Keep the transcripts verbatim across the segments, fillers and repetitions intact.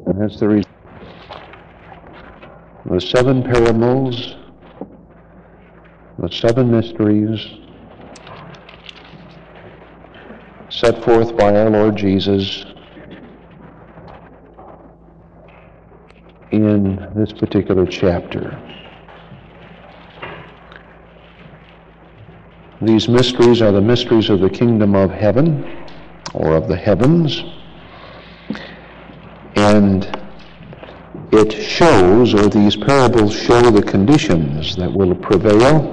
And that's the reason. The seven parables, the seven mysteries set forth by our Lord Jesus in this particular chapter. These mysteries are the mysteries of the kingdom of heaven, or of the heavens, and it shows, or these parables show, the conditions that will prevail,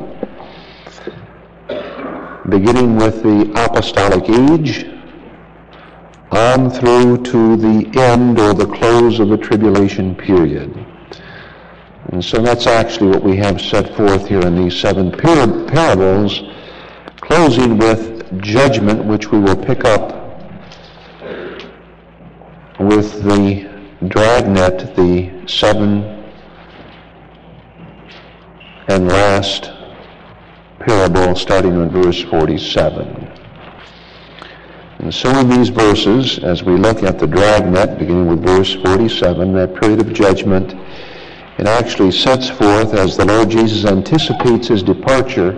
beginning with the apostolic age on through to the end or the close of the tribulation period. And so that's actually what we have set forth here in these seven par- parables, closing with judgment, which we will pick up with the dragnet, the seven and last parable, starting in verse forty-seven. And so in these verses, as we look at the dragnet, beginning with verse forty-seven, that period of judgment, it actually sets forth, as the Lord Jesus anticipates his departure,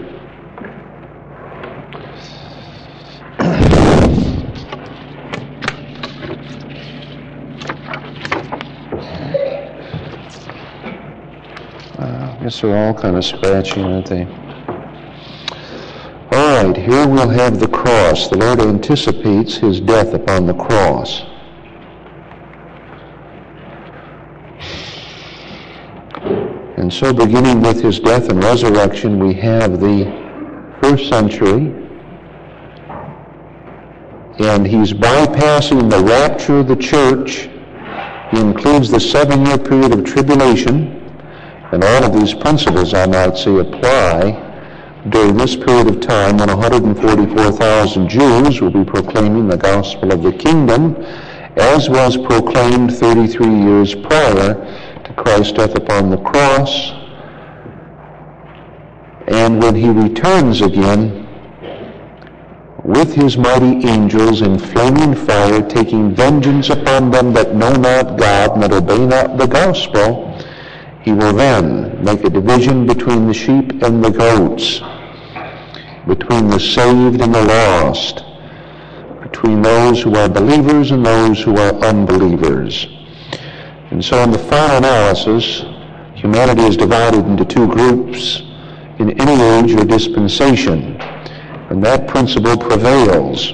I guess they're all kind of scratchy, aren't they? All right, here we'll have the cross. The Lord anticipates his death upon the cross. And so beginning with his death and resurrection, we have the first century, and he's bypassing the rapture of the church. He includes the seven-year period of tribulation. And all of these principles, I might say, apply during this period of time when one hundred forty-four thousand Jews will be proclaiming the gospel of the kingdom, as was proclaimed thirty-three years prior to Christ's death upon the cross. And when he returns again with his mighty angels in flaming fire, taking vengeance upon them that know not God and that obey not the gospel, he will then make a division between the sheep and the goats, between the saved and the lost, between those who are believers and those who are unbelievers. And so in the final analysis, humanity is divided into two groups in any age or dispensation, and that principle prevails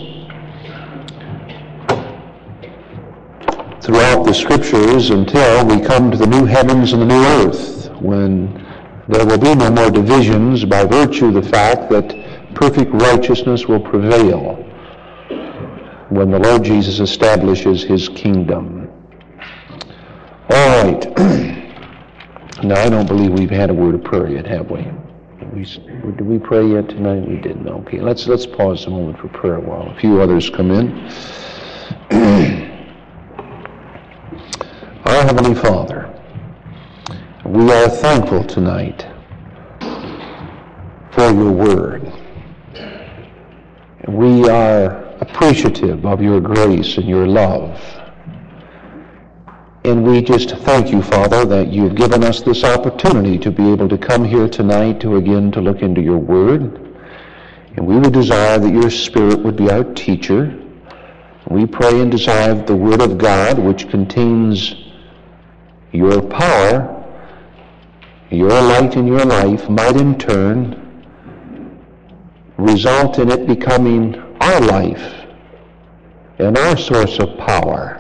throughout the Scriptures until we come to the new heavens and the new earth, when there will be no more divisions by virtue of the fact that perfect righteousness will prevail when the Lord Jesus establishes his kingdom. All right. Now, I don't believe we've had a word of prayer yet, have we? Did we, did we pray yet tonight? We didn't. Okay, let's, let's pause a moment for prayer while a few others come in. Our Heavenly Father, we are thankful tonight for your word. We are appreciative of your grace and your love. And we just thank you, Father, that you've given us this opportunity to be able to come here tonight to again to look into your word. And we would desire that your Spirit would be our teacher. We pray and desire that the word of God, which contains your power, your light in your life, might in turn result in it becoming our life and our source of power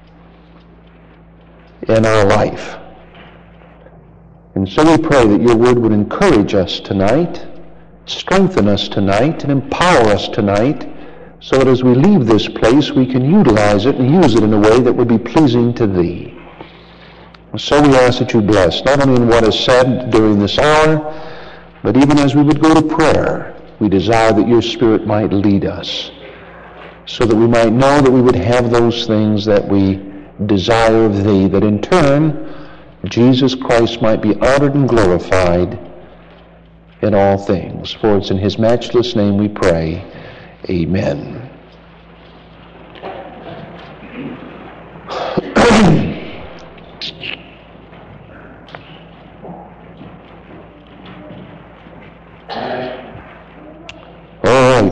in our life. And so we pray that your word would encourage us tonight, strengthen us tonight, and empower us tonight, so that as we leave this place, we can utilize it and use it in a way that would be pleasing to thee. So we ask that you bless, not only in what is said during this hour, but even as we would go to prayer, we desire that your Spirit might lead us, so that we might know that we would have those things that we desire of thee, that in turn, Jesus Christ might be honored and glorified in all things. For it's in his matchless name we pray. Amen.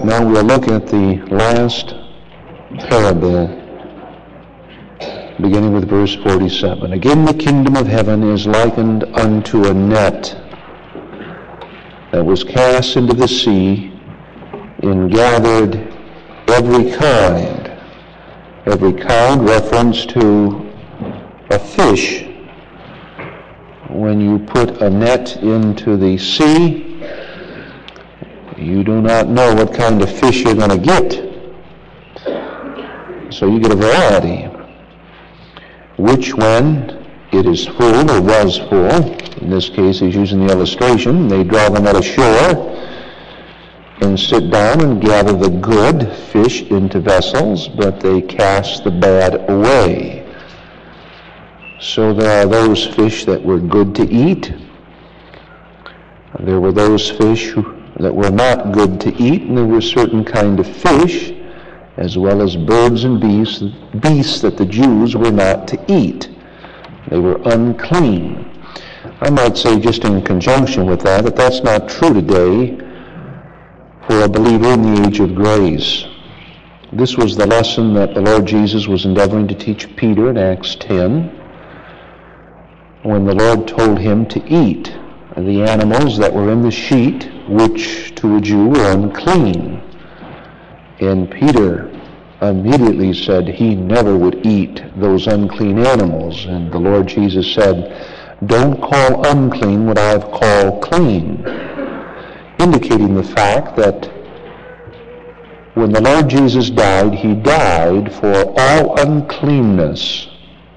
Now we'll look at the last parable, beginning with verse forty-seven. Again, the kingdom of heaven is likened unto a net that was cast into the sea and gathered every kind. Every kind reference to a fish. When you put a net into the sea, you do not know what kind of fish you're going to get. So you get a variety, which when it is full or was full, in this case he's using the illustration, they draw the net ashore and sit down and gather the good fish into vessels, but they cast the bad away. So there are those fish that were good to eat. There were those fish who, that were not good to eat, and there were certain kind of fish, as well as birds and beasts, beasts that the Jews were not to eat. They were unclean. I might say just in conjunction with that, that that's not true today for a believer in the age of grace. This was the lesson that the Lord Jesus was endeavoring to teach Peter in Acts ten, when the Lord told him to eat the animals that were in the sheet, which to a Jew were unclean. And Peter immediately said he never would eat those unclean animals. And the Lord Jesus said, don't call unclean what I've called clean, indicating the fact that when the Lord Jesus died, he died for all uncleanness.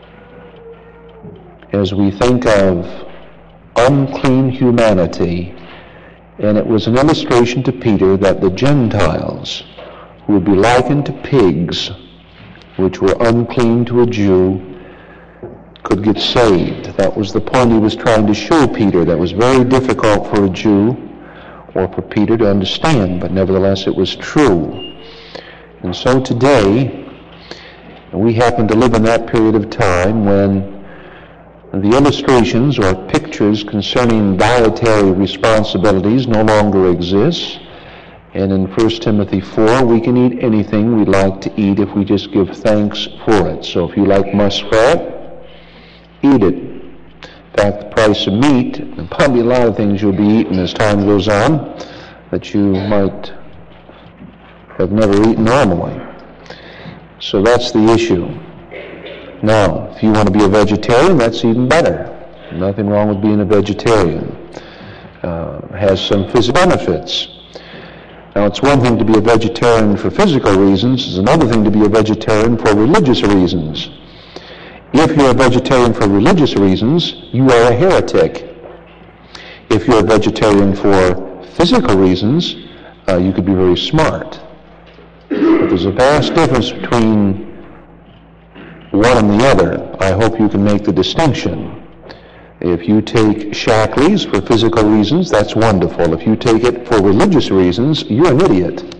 As we think of unclean humanity, and it was an illustration to Peter that the Gentiles would be likened to pigs, which were unclean to a Jew, could get saved. That was the point he was trying to show Peter. That was very difficult for a Jew or for Peter to understand, but nevertheless it was true. And so today, we happen to live in that period of time when the illustrations or pictures concerning dietary responsibilities no longer exist. And in First Timothy four, we can eat anything we'd like to eat if we just give thanks for it. So if you like muskrat, eat it. In fact, the price of meat, and probably a lot of things you'll be eating as time goes on that you might have never eaten normally. So that's the issue. Now, if you want to be a vegetarian, that's even better. Nothing wrong with being a vegetarian. Uh, has some physical benefits. Now, it's one thing to be a vegetarian for physical reasons. It's another thing to be a vegetarian for religious reasons. If you're a vegetarian for religious reasons, you are a heretic. If you're a vegetarian for physical reasons, uh, you could be very smart. But there's a vast difference between one and the other. I hope you can make the distinction. If you take Shakleys for physical reasons, that's wonderful. If you take it for religious reasons, you're an idiot.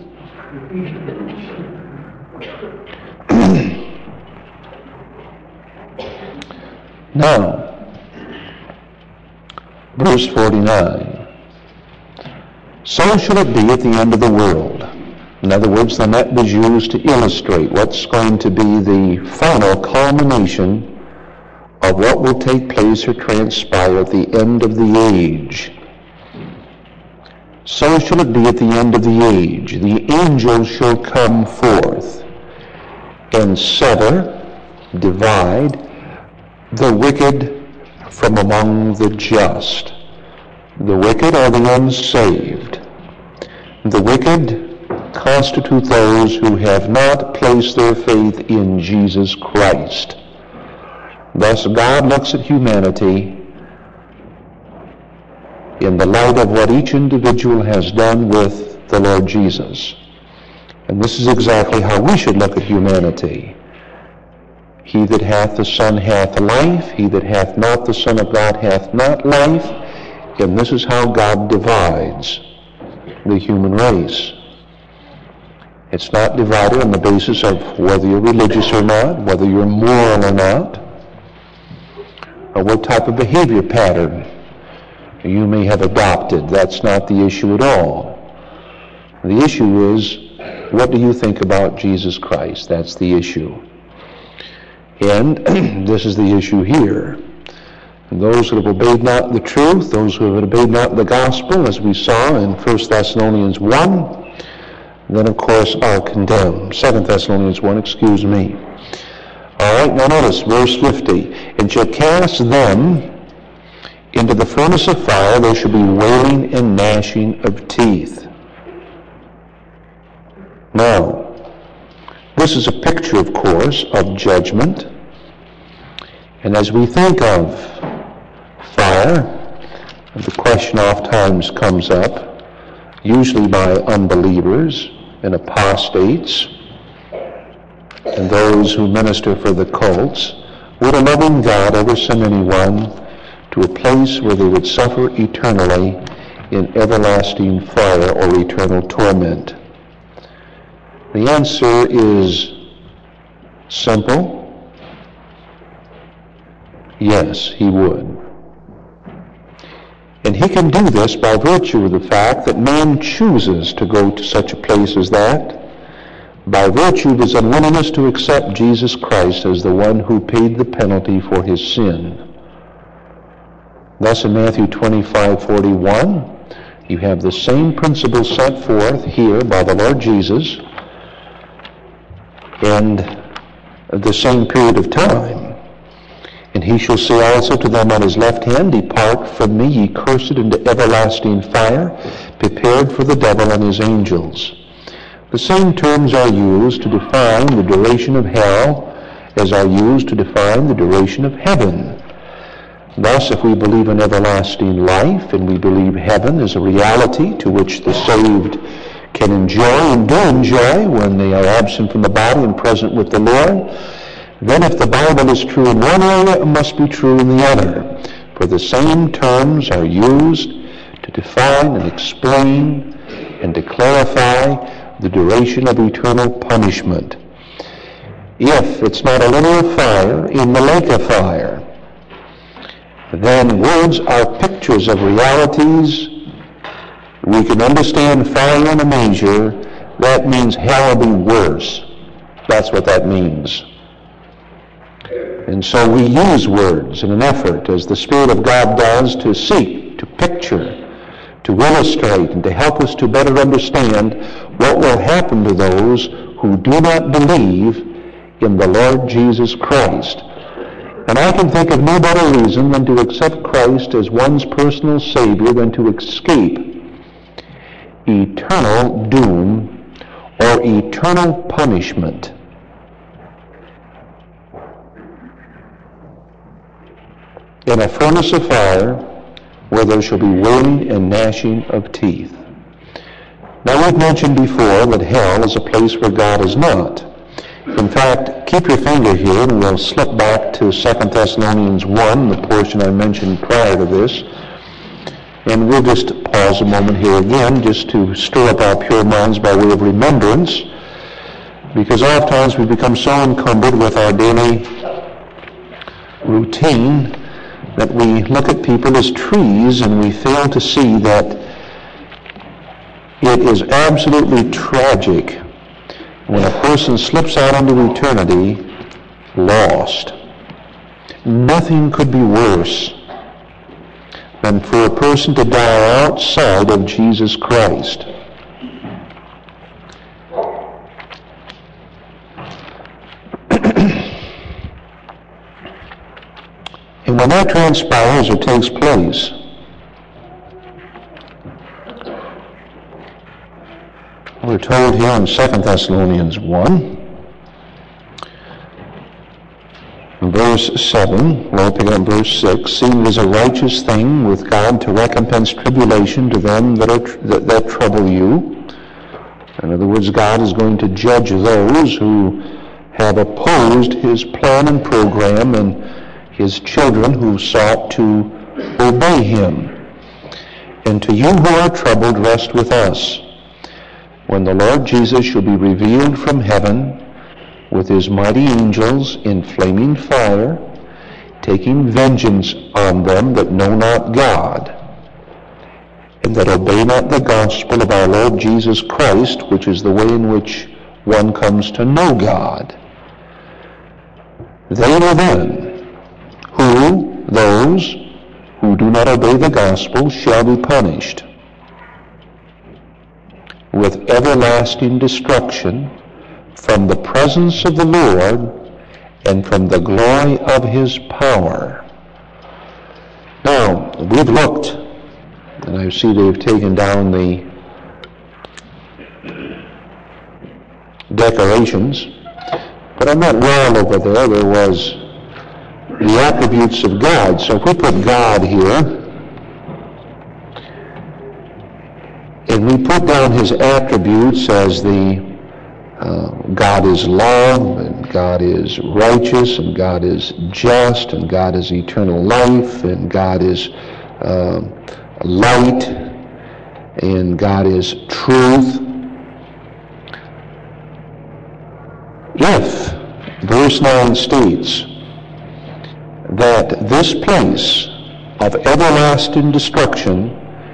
Now, verse forty-nine. So shall it be at the end of the world. In other words, the net was used to illustrate what's going to be the final culmination of what will take place or transpire at the end of the age. So shall it be at the end of the age. The angels shall come forth and sever, divide, the wicked from among the just. The wicked are the unsaved. The wicked constitute those who have not placed their faith in Jesus Christ. Thus God looks at humanity in the light of what each individual has done with the Lord Jesus. And this is exactly how we should look at humanity. He that hath the Son hath life, he that hath not the Son of God hath not life, and this is how God divides the human race. It's not divided on the basis of whether you're religious or not, whether you're moral or not, or what type of behavior pattern you may have adopted. That's not the issue at all. The issue is, what do you think about Jesus Christ? That's the issue. And this is the issue here. And those who have obeyed not the truth, those who have obeyed not the gospel, as we saw in First Thessalonians one, then of course are condemned. Second Thessalonians one, excuse me. All right, now notice verse fifty. And shall cast them into the furnace of fire, there shall be wailing and gnashing of teeth. Now, this is a picture, of course, of judgment. And as we think of fire, the question oftentimes comes up, usually by unbelievers and apostates, and those who minister for the cults, would a loving God ever send anyone to a place where they would suffer eternally in everlasting fire or eternal torment? The answer is simple. Yes, he would. And he can do this by virtue of the fact that man chooses to go to such a place as that, by virtue of his unwillingness to accept Jesus Christ as the one who paid the penalty for his sin. Thus in Matthew twenty-five forty-one, you have the same principle set forth here by the Lord Jesus, and the same period of time. And he shall say also to them on his left hand, Depart from me, ye cursed, into everlasting fire, prepared for the devil and his angels. The same terms are used to define the duration of hell as are used to define the duration of heaven. Thus, if we believe in everlasting life, and we believe heaven is a reality to which the saved can enjoy and do enjoy when they are absent from the body and present with the Lord, then if the Bible is true in one area, it must be true in the other. For the same terms are used to define and explain and to clarify the duration of eternal punishment. If it's not a linear fire in the lake of fire, then words are pictures of realities. We can understand fire in a measure. That means hell will be worse. That's what that means. And so we use words in an effort, as the Spirit of God does, to seek, to picture, to illustrate, and to help us to better understand what will happen to those who do not believe in the Lord Jesus Christ. And I can think of no better reason than to accept Christ as one's personal Savior than to escape eternal doom or eternal punishment. In a furnace of fire where there shall be wailing and gnashing of teeth. Now we've mentioned before that hell is a place where God is not. In fact, keep your finger here and we'll slip back to Second Thessalonians one, the portion I mentioned prior to this. And we'll just pause a moment here again just to stir up our pure minds by way of remembrance, because oftentimes we become so encumbered with our daily routine that we look at people as trees and we fail to see that it is absolutely tragic when a person slips out into eternity lost. Nothing could be worse than for a person to die outside of Jesus Christ. And when that transpires or takes place, we're told here in Second Thessalonians one, in verse seven, we'll pick up verse six, seeing it is a righteous thing with God to recompense tribulation to them that, are tr- that, that trouble you. In other words, God is going to judge those who have opposed his plan and program and his children who sought to obey him. And to you who are troubled, rest with us, when the Lord Jesus shall be revealed from heaven with his mighty angels in flaming fire, taking vengeance on them that know not God, and that obey not the gospel of our Lord Jesus Christ, which is the way in which one comes to know God. They are then who, those who do not obey the gospel, shall be punished with everlasting destruction from the presence of the Lord and from the glory of his power. Now, we've looked, and I see they've taken down the decorations, but on that wall over there, there was the attributes of God. So if we put God here, and we put down his attributes as the uh, God is love, and God is righteous, and God is just, and God is eternal life, and God is uh, light, and God is truth. If verse nine states that this place of everlasting destruction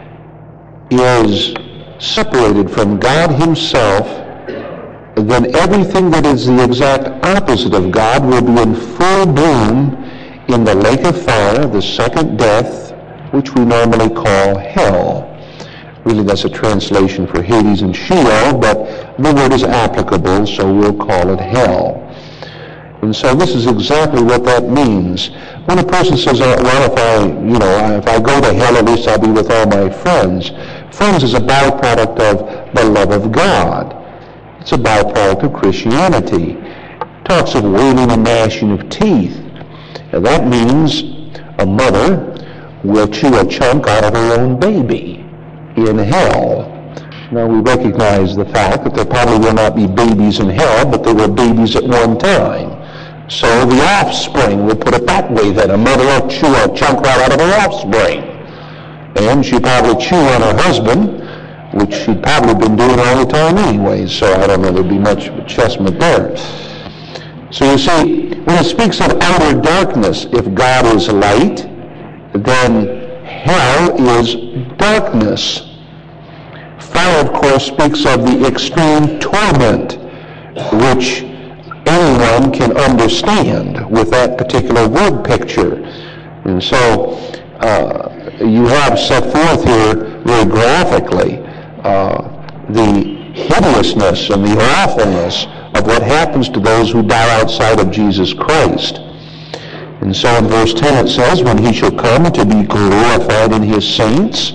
is separated from God himself, then everything that is the exact opposite of God will be in full bloom in the lake of fire, the second death, which we normally call hell. Really, that's a translation for Hades and Sheol, but the word is applicable, so we'll call it hell. And so this is exactly what that means. When a person says, oh, well, if I, you know, if I go to hell, at least I'll be with all my friends. Friends is a byproduct of the love of God. It's a byproduct of Christianity. It talks of wailing and gnashing of teeth. And that means a mother will chew a chunk out of her own baby in hell. Now, we recognize the fact that there probably will not be babies in hell, but there were babies at one time. So the offspring, we'll put it that way, that a mother will chew a chunk right out of her offspring. And she'd probably chew on her husband, which she'd probably been doing all the time anyway, so I don't know there'd be much adjustment there. So you see, when it speaks of outer darkness, if God is light, then hell is darkness. Fire, of course, speaks of the extreme torment which anyone can understand with that particular word picture. And so uh, you have set forth here very graphically uh, the hideousness and the awfulness of what happens to those who die outside of Jesus Christ. And so in verse ten it says, when he shall come to be glorified in his saints,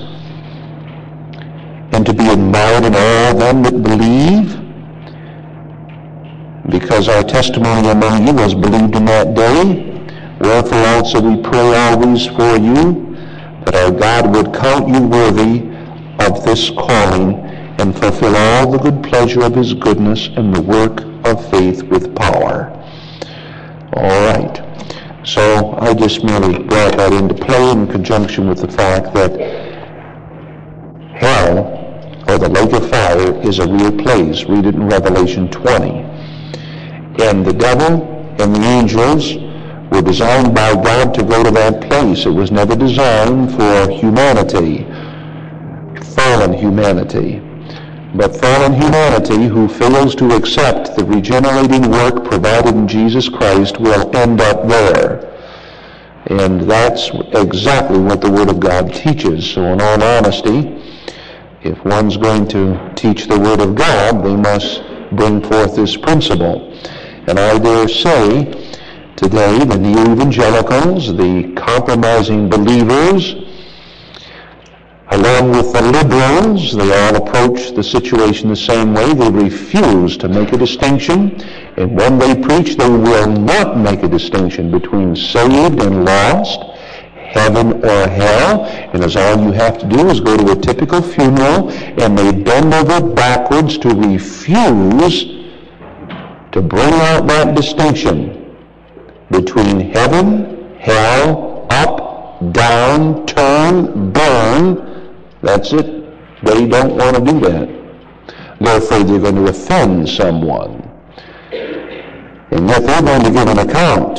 and to be admired in all them that believe, because our testimony among you was believed in that day, wherefore also we pray always for you, that our God would count you worthy of this calling, and fulfill all the good pleasure of his goodness and the work of faith with power. All right. So I just merely brought that into play in conjunction with the fact that hell, or the lake of fire, is a real place. Read it in Revelation twenty. And the devil and the angels were designed by God to go to that place. It was never designed for humanity, fallen humanity. But fallen humanity who fails to accept the regenerating work provided in Jesus Christ will end up there. And that's exactly what the Word of God teaches. So in all honesty, if one's going to teach the Word of God, they must bring forth this principle. And I dare say today the neo-evangelicals, the compromising believers, along with the liberals, they all approach the situation the same way. They refuse to make a distinction. And when they preach, they will not make a distinction between saved and lost, heaven or hell. And as all you have to do is go to a typical funeral, and they bend over backwards to refuse to bring out that distinction between heaven, hell, up, down, turn, burn. That's it. They don't want to do that. They're afraid they're going to offend someone. And yet they're going to give an account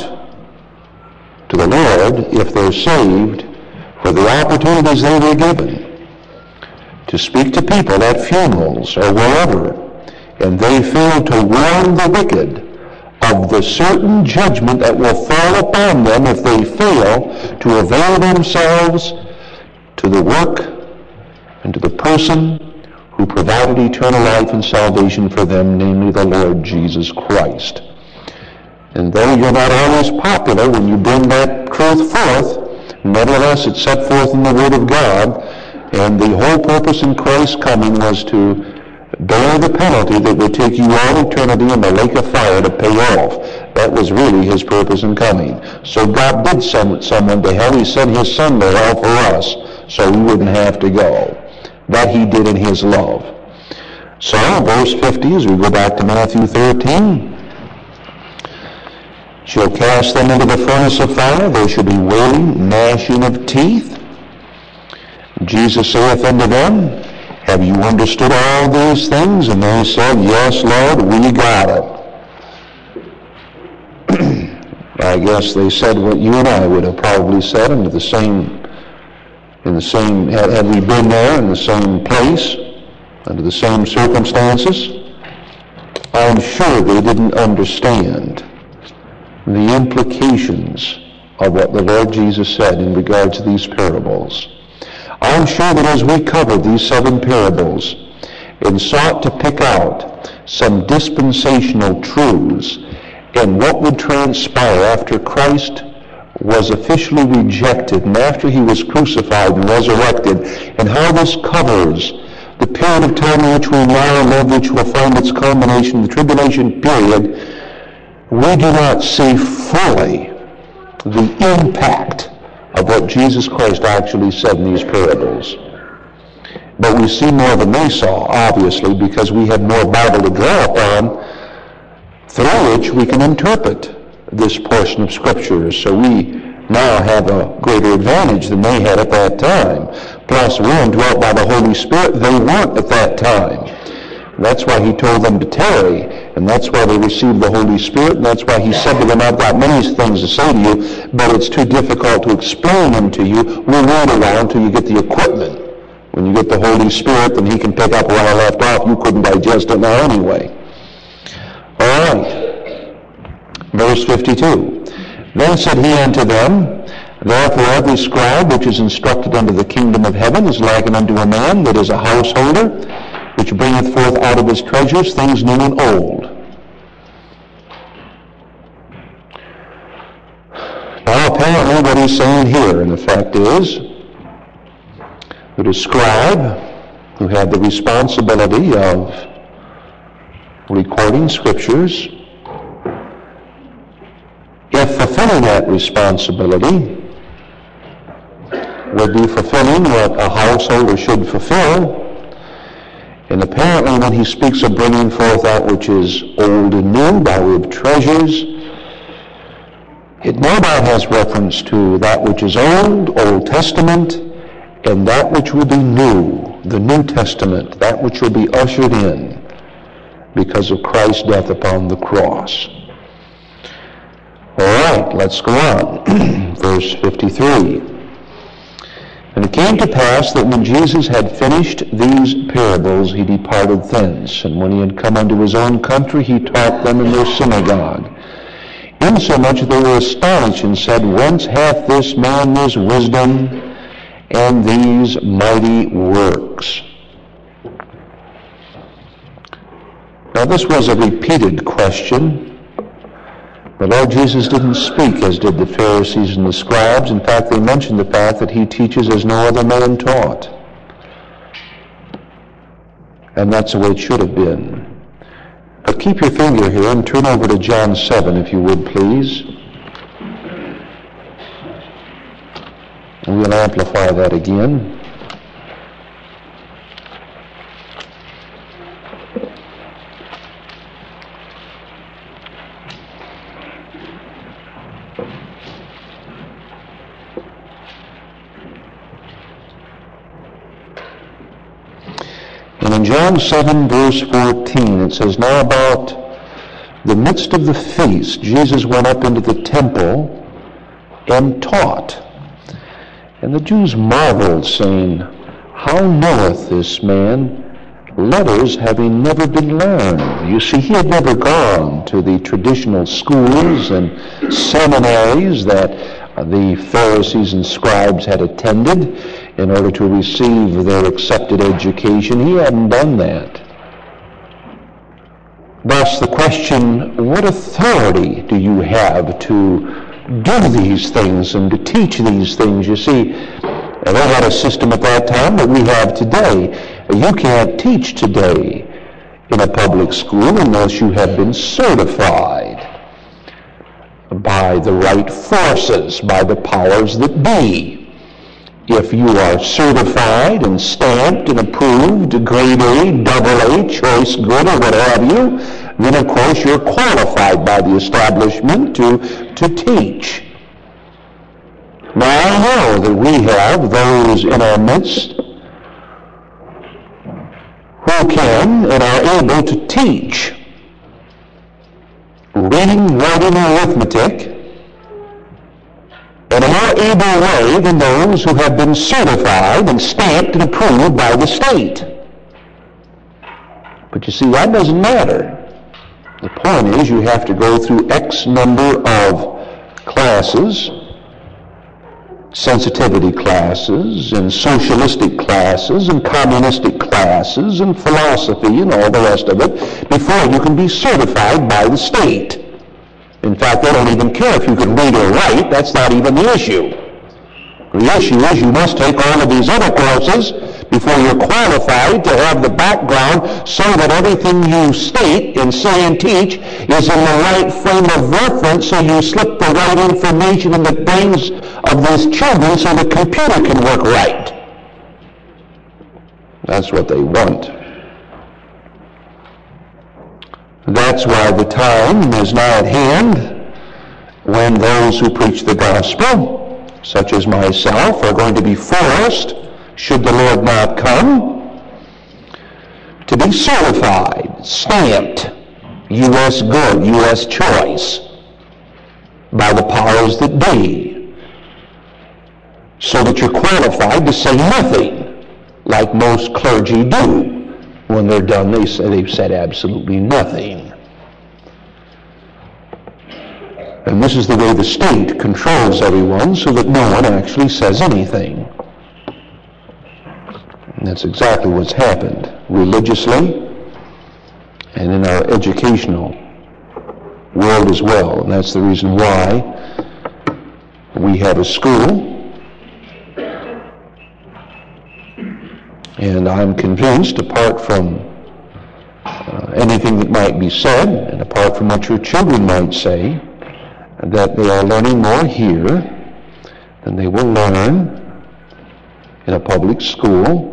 to the Lord, if they're saved, for the opportunities they were given. to speak to people at funerals or wherever, and they fail to warn the wicked of the certain judgment that will fall upon them if they fail to avail themselves to the work and to the person who provided eternal life and salvation for them, namely the Lord Jesus Christ. And though you're not always popular when you bring that truth forth, nevertheless it's set forth in the Word of God, and the whole purpose in Christ's coming was to bear the penalty that would take you all eternity in the lake of fire to pay off. That was really his purpose in coming. So God did send someone to hell. He sent his son to hell for us, so we wouldn't have to go. That he did in his love. So, verse fifty, as we go back to Matthew thirteen, shall cast them into the furnace of fire. There shall be wailing, gnashing of teeth. Jesus saith unto them, have you understood all these things? And they said, yes, Lord, we got it. I guess they said what you and I would have probably said under the same, in the same, had, had we been there in the same place, under the same circumstances. I'm sure they didn't understand the implications of what the Lord Jesus said in regards to these parables. I'm sure that as we covered these seven parables and sought to pick out some dispensational truths and what would transpire after Christ was officially rejected and after he was crucified and resurrected, and how this covers the period of time in which we now live, which will find its culmination in the tribulation period, we do not see fully the impact of what Jesus Christ actually said in these parables. But we see more than they saw, obviously, because we have more Bible to draw upon through which we can interpret this portion of Scripture. So we now have a greater advantage than they had at that time. Plus, we're indwelt by the Holy Spirit. They weren't at that time. That's why he told them to tarry, and that's why they received the Holy Spirit, and that's why he said to them, I've got many things to say to you, but it's too difficult to explain them to you. We'll wait a while until you get the equipment. When you get the Holy Spirit, then he can pick up where I left off. You couldn't digest it now anyway. All right. Verse fifty-two. Then said he unto them, therefore every scribe which is instructed unto the kingdom of heaven is likened unto a man that is a householder, which bringeth forth out of his treasures things new and old. Now apparently what he's saying here, in effect, is that a scribe who had the responsibility of recording scriptures, if fulfilling that responsibility, would be fulfilling what a householder should fulfill. And apparently when he speaks of bringing forth that which is old and new by way of treasures, it no doubt has reference to that which is old, Old Testament, and that which will be new, the New Testament, that which will be ushered in because of Christ's death upon the cross. All right, let's go on. Verse fifty-three. And it came to pass that when Jesus had finished these parables, he departed thence. And when he had come unto his own country, he taught them in their synagogue. Insomuch they were astonished and said, whence hath this man this wisdom and these mighty works? Now this was a repeated question. The Lord Jesus didn't speak as did the Pharisees and the scribes. In fact, they mentioned the fact that he teaches as no other man taught. And that's the way it should have been. But keep your finger here and turn over to John seven, if you would, please. And we'll amplify that again. And in John seven, verse fourteen, it says, now about the midst of the feast, Jesus went up into the temple and taught. And the Jews marveled, saying, how knoweth this man letters having never been learned? You see, he had never gone to the traditional schools and seminaries that the Pharisees and scribes had attended in order to receive their accepted education. He hadn't done that. Thus the question, what authority do you have to do these things and to teach these things? You see, they had a system at that time that we have today. You can't teach today in a public school unless you have been certified by the right forces, by the powers that be. If you are certified and stamped and approved, grade A, double A, choice good, or what have you, then of course you're qualified by the establishment to, to teach. Now I know that we have those in our midst who can and are able to teach reading, writing, and arithmetic in a more able way than those who have been certified and stamped and approved by the state. But you see, that doesn't matter. The point is you have to go through X number of classes, sensitivity classes, and socialistic classes, and communistic classes, and philosophy, and all the rest of it, before you can be certified by the state. In fact, they don't even care if you can read or write. That's not even the issue. The issue is you must take all of these other courses before you're qualified to have the background so that everything you state and say and teach is in the right frame of reference, so you slip the right information in the brains of these children so the computer can work right. That's what they want. That's why the time is now at hand when those who preach the gospel, such as myself, are going to be forced, should the Lord not come, to be certified, stamped, U S good, U S choice, by the powers that be, so that you're qualified to say nothing, like most clergy do. When they're done, they say they've said absolutely nothing. And this is the way the state controls everyone, so that no one actually says anything. And that's exactly what's happened religiously and in our educational world as well. And that's the reason why we have a school. And I'm convinced, apart from uh, anything that might be said, and apart from what your children might say, that they are learning more here than they will learn in a public school.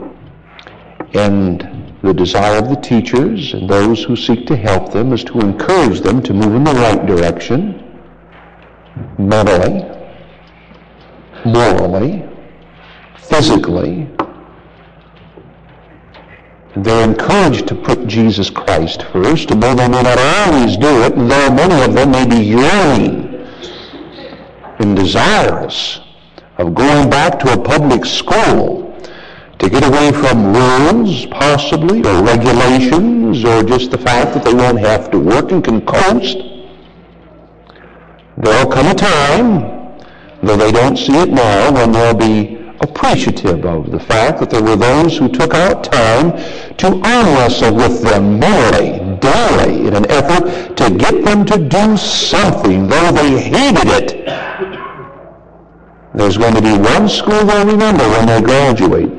And the desire of the teachers and those who seek to help them is to encourage them to move in the right direction, mentally, morally, physically. They're encouraged to put Jesus Christ first, and though they may not always do it, and though many of them may be yearning and desirous of going back to a public school to get away from rules, possibly, or regulations, or just the fact that they won't have to work and can coast, there'll come a time, though they don't see it now, when they'll be appreciative of the fact that there were those who took out time to arm wrestle with them morally, daily, in an effort to get them to do something, though they hated it. There's going to be one school they'll remember when they graduate.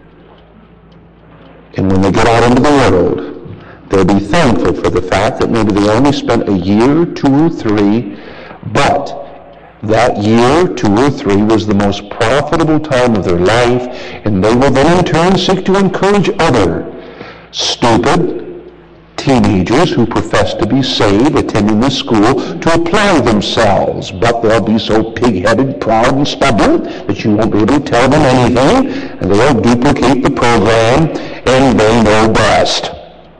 And when they get out into the world, they'll be thankful for the fact that maybe they only spent a year, two or three, but that year, two or three, was the most profitable time of their life, and they will then in turn seek to encourage other stupid teenagers who profess to be saved, attending the school, to apply themselves. But they'll be so pig-headed, proud, and stubborn that you won't be able to tell them anything, and they'll duplicate the program, and they know best.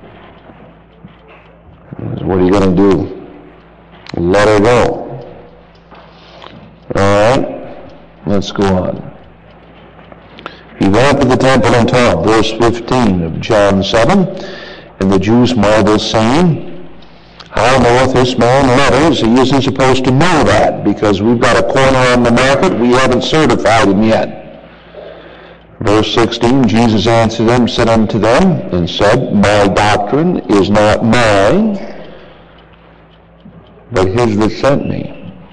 What are you going to do? Let her go. All right, let's go on. He went to the temple and taught. Verse fifteen of John seven. And the Jews marveled, saying, how knoweth this man letters? He isn't supposed to know that, because we've got a corner on the market. We haven't certified him yet. Verse sixteen, Jesus answered them, said unto them, and said, my doctrine is not mine, but his that sent me.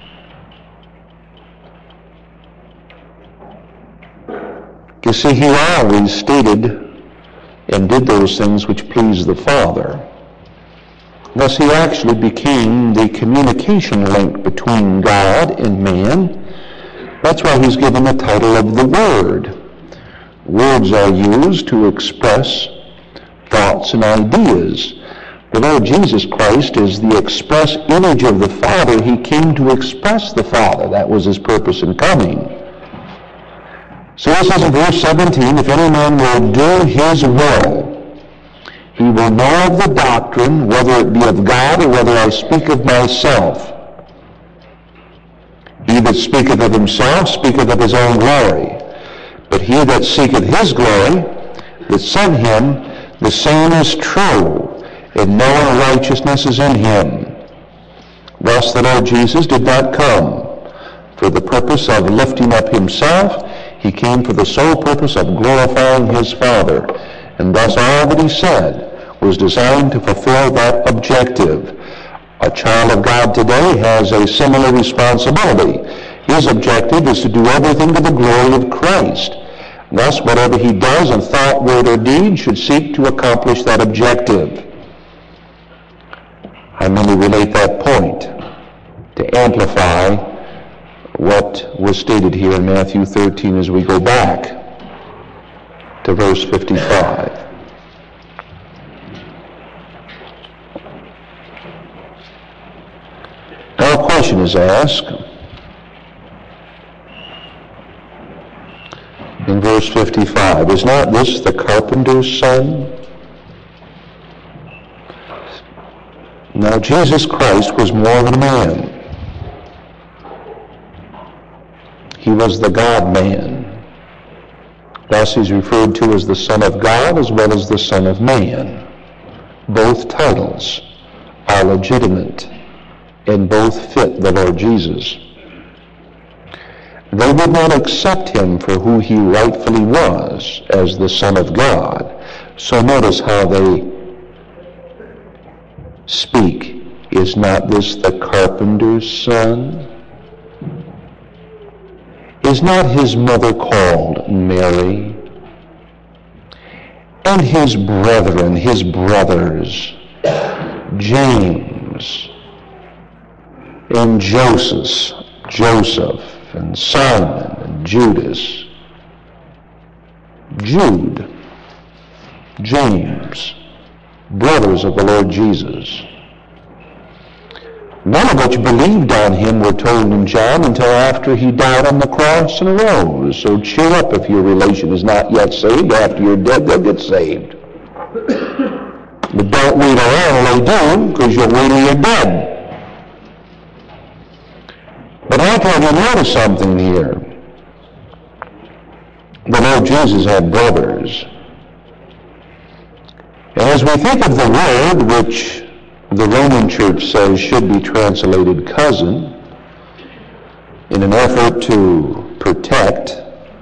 You see, he always stated and did those things which pleased the Father. Thus he actually became the communication link between God and man. That's why he's given the title of the Word. Words are used to express thoughts and ideas. The Lord Jesus Christ is the express image of the Father. He came to express the Father. That was his purpose in coming. So it says in verse seventeen, if any man will do his will, he will know of the doctrine, whether it be of God or whether I speak of myself. He that speaketh of himself speaketh of his own glory. But he that seeketh his glory, that sent him, the same is true, and no unrighteousness is in him. Thus the Lord Jesus did not come for the purpose of lifting up himself. He came for the sole purpose of glorifying his Father. And thus all that he said was designed to fulfill that objective. A child of God today has a similar responsibility. His objective is to do everything to the glory of Christ. Thus, whatever he does in thought, word, or deed should seek to accomplish that objective. I merely relate that point to amplify what was stated here in Matthew thirteen as we go back to verse fifty-five. Now a question is asked in verse fifty-five, is not this the carpenter's son? Now Jesus Christ was more than a man. He was the God-man. Thus he's referred to as the Son of God as well as the Son of Man. Both titles are legitimate and both fit the Lord Jesus. They would not accept him for who he rightfully was as the Son of God. So notice how they speak. Is not this the carpenter's son? Is not his mother called Mary? And his brethren, his brothers, James, and Joseph, Joseph, and Simon, and Judas, Jude, James, brothers of the Lord Jesus. None of which believed on him, we're told in John, until after he died on the cross and arose. So cheer up if your relation is not yet saved. After you're dead, they'll get saved. But don't wait around till they do, because you'll wait till you're dead. But I want you to notice something here. The Lord Jesus had brothers. And as we think of the word, which the Roman Church says should be translated cousin, in an effort to protect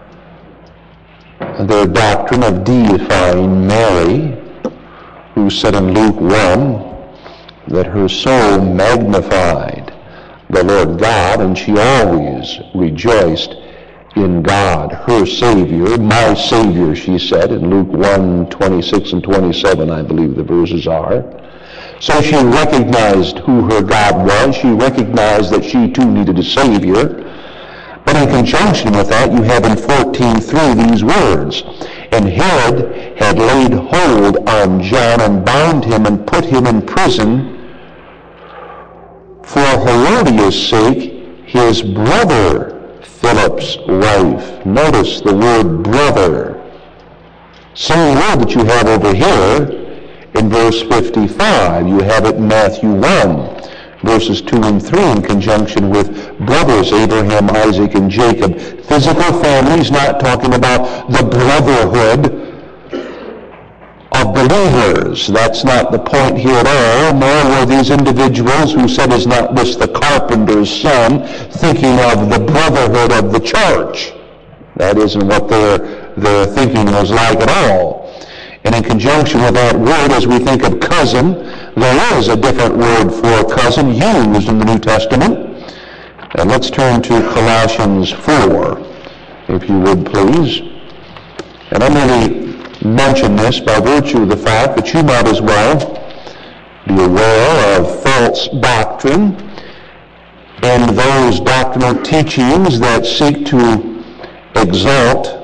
their doctrine of deifying Mary, who said in Luke one that her soul magnified the Lord God, and she always rejoiced in God, her Savior, my Savior, she said in Luke one, twenty-six and twenty-seven, I believe the verses are. So she recognized who her God was. She recognized that she too needed a Savior. But in conjunction with that, you have in fourteen three these words, and Herod had laid hold on John and bound him and put him in prison for Herodias' sake, his brother Philip's wife. Notice the word brother. Same word that you have over here in verse fifty-five. You have it in Matthew one. verses two and three in conjunction with brothers Abraham, Isaac, and Jacob. Physical families, not talking about the brotherhood of believers. That's not the point here at all, nor were these individuals who said, "Is not this the carpenter's son?" thinking of the brotherhood of the church. That isn't what their, their thinking was like at all. And in conjunction with that word, as we think of cousin, there is a different word for cousin used in the New Testament. And let's turn to Colossians four, if you would please. And I'm going to mention this by virtue of the fact that you might as well be aware of false doctrine and those doctrinal teachings that seek to exalt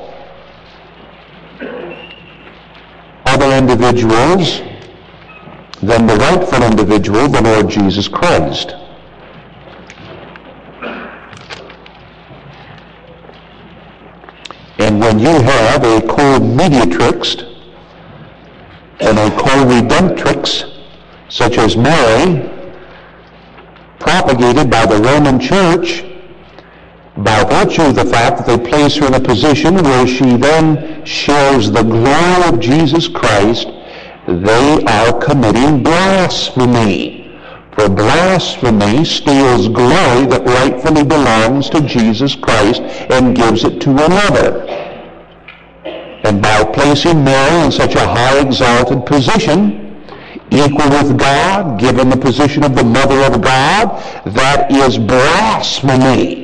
other individuals than the rightful individual, the Lord Jesus Christ. And when you have a co-mediatrix and a co-redemptrix, such as Mary, propagated by the Roman Church, by virtue of the fact that they place her in a position where she then shares the glory of Jesus Christ, they are committing blasphemy. For blasphemy steals glory that rightfully belongs to Jesus Christ and gives it to another. And by placing Mary in such a high exalted position, equal with God, given the position of the Mother of God, that is blasphemy.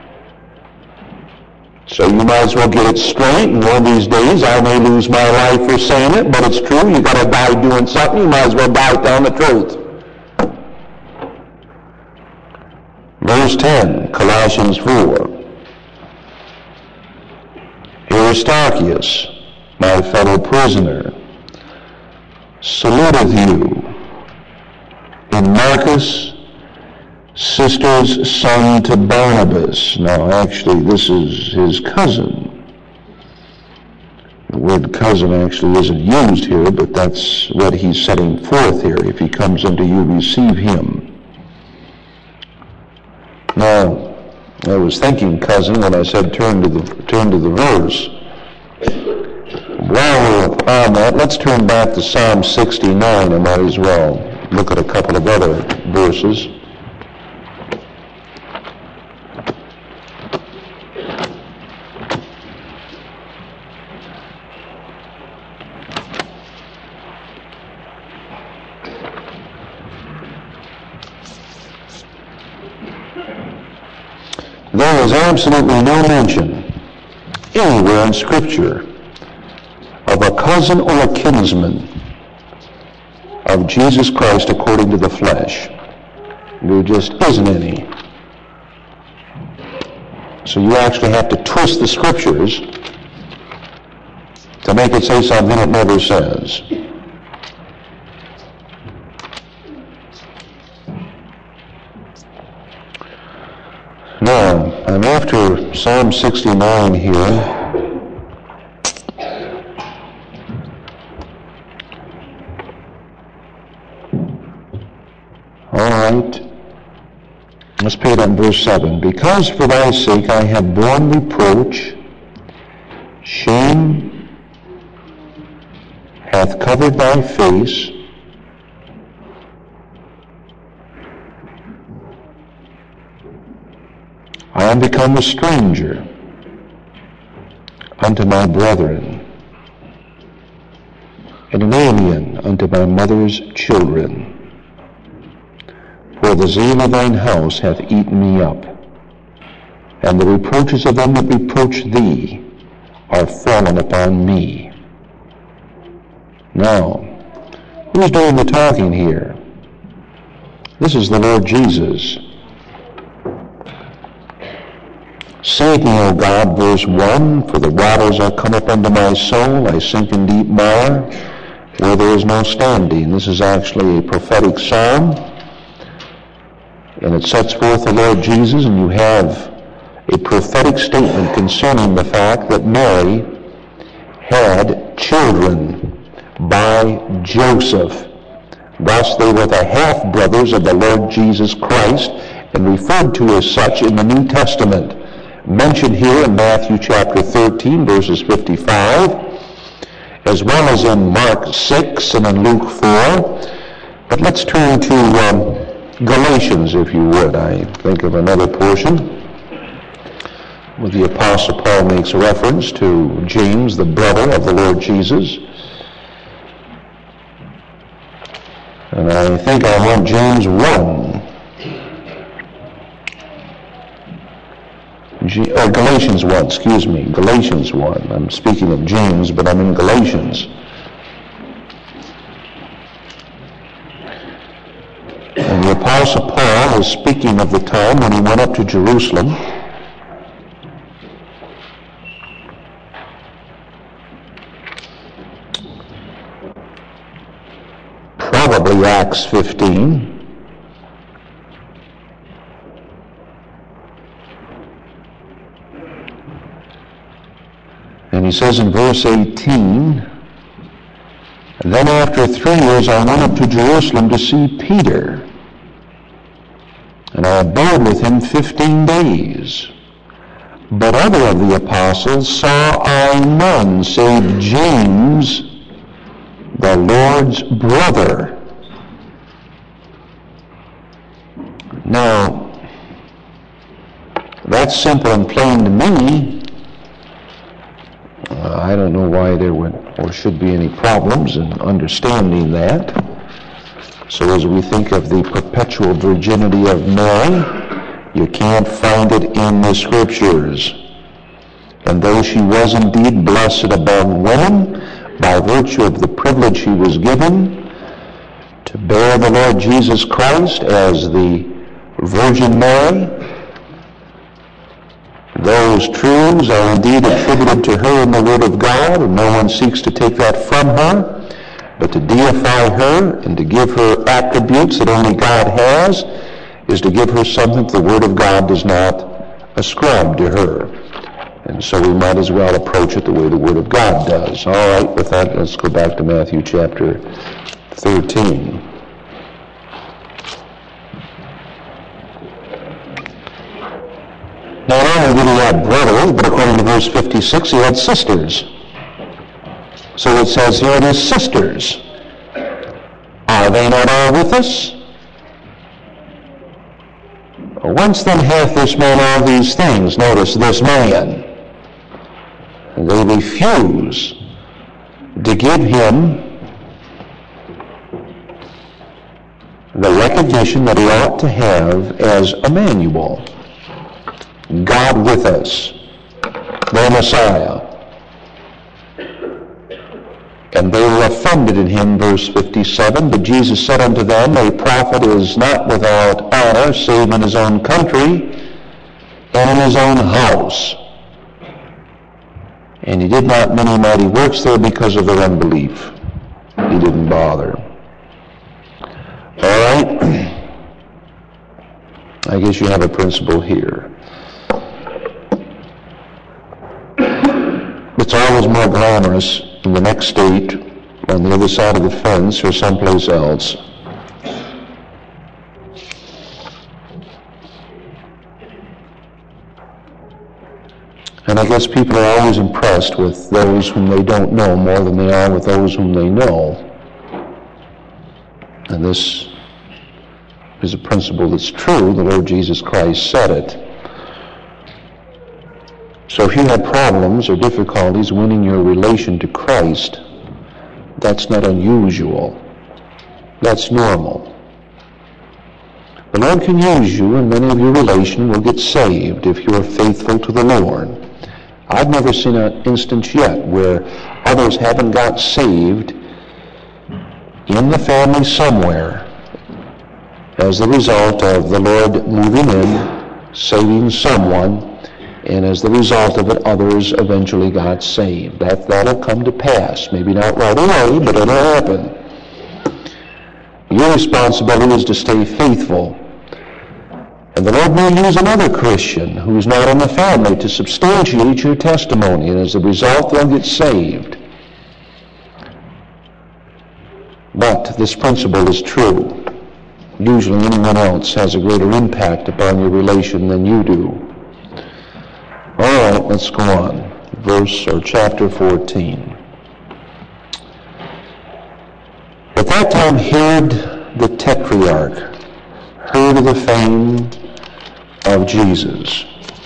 So you might as well get it straight, and one of these days I may lose my life for saying it, but it's true. You got to die doing something. You might as well die telling the truth. Verse ten, Colossians four. Aristarchus, my fellow prisoner, saluteth you, and Marcus, sister's son to Barnabas. Now, actually, this is his cousin. The word cousin actually isn't used here, but that's what he's setting forth here. If he comes unto you, receive him. Now, I was thinking cousin when I said turn to the turn to the verse. While we're on that, let's turn back to Psalm sixty-nine. I might as well look at a couple of other verses. There is absolutely no mention anywhere in Scripture of a cousin or a kinsman of Jesus Christ according to the flesh. There just isn't any. So you actually have to twist the Scriptures to make it say something it never says. Now, I'm after Psalm sixty-nine here. All right. Let's pay it on verse seven. Because for thy sake I have borne reproach, shame hath covered thy face, I am become a stranger unto my brethren, and an alien unto my mother's children. For the zeal of thine house hath eaten me up, and the reproaches of them that reproach thee are fallen upon me. Now, who's doing the talking here? This is the Lord Jesus. Save me, O God, verse one, for the waters are come up unto my soul, I sink in deep mire, where there is no standing. This is actually a prophetic psalm, and it sets forth the Lord Jesus, and you have a prophetic statement concerning the fact that Mary had children by Joseph. Thus they were the half-brothers of the Lord Jesus Christ, and referred to as such in the New Testament. Mentioned here in Matthew chapter thirteen, verses fifty-five, as well as in Mark six and in Luke four. But let's turn to um, Galatians, if you would. I think of another portion where the Apostle Paul makes reference to James, the brother of the Lord Jesus. And I think I want James one. G- oh, Galatians one, excuse me. Galatians one. I'm speaking of James, but I'm in Galatians. And the Apostle Paul is speaking of the time when he went up to Jerusalem. Probably Acts fifteen. And he says in verse eighteen, then after three years I went up to Jerusalem to see Peter, and I abode with him fifteen days. But other of the apostles saw I none, save James, the Lord's brother. Now, that's simple and plain to me. Uh, I don't know why there would or should be any problems in understanding that. So as we think of the perpetual virginity of Mary, you can't find it in the Scriptures. And though she was indeed blessed among women, by virtue of the privilege she was given to bear the Lord Jesus Christ as the Virgin Mary, those truths are indeed attributed to her in the Word of God, and no one seeks to take that from her, but to deify her and to give her attributes that only God has is to give her something the Word of God does not ascribe to her. And so we might as well approach it the way the Word of God does. All right, with that, let's go back to Matthew chapter thirteen. Not only did he have brothers, but according to verse fifty-six, he had sisters. So it says here, it is sisters. Are they not all with us? Whence then hath this man all these things? Notice this man. They refuse to give him the recognition that he ought to have as Emmanuel, God with us, the Messiah. And they were offended in him, verse fifty-seven. But Jesus said unto them, a prophet is not without honor, save in his own country and in his own house. And he did not many mighty works there because of their unbelief. He didn't bother. All right. I guess you have a principle here. It's always more glamorous in the next state, on the other side of the fence, or someplace else. And I guess people are always impressed with those whom they don't know more than they are with those whom they know. And this is a principle that's true. The Lord Jesus Christ said it. So if you have problems or difficulties winning your relation to Christ, that's not unusual. That's normal. The Lord can use you, and many of your relation will get saved if you are faithful to the Lord. I've never seen an instance yet where others haven't got saved in the family somewhere as the result of the Lord moving in, saving someone, and as the result of it, others eventually got saved. That, that'll come to pass. Maybe not right away, but it'll happen. Your responsibility is to stay faithful. And the Lord may use another Christian who's not in the family to substantiate your testimony, and as a result, they'll get saved. But this principle is true. Usually anyone else has a greater impact upon your relation than you do. All right, let's go on. Verse or chapter fourteen. At that time Herod the Tetrarch heard of the fame of Jesus.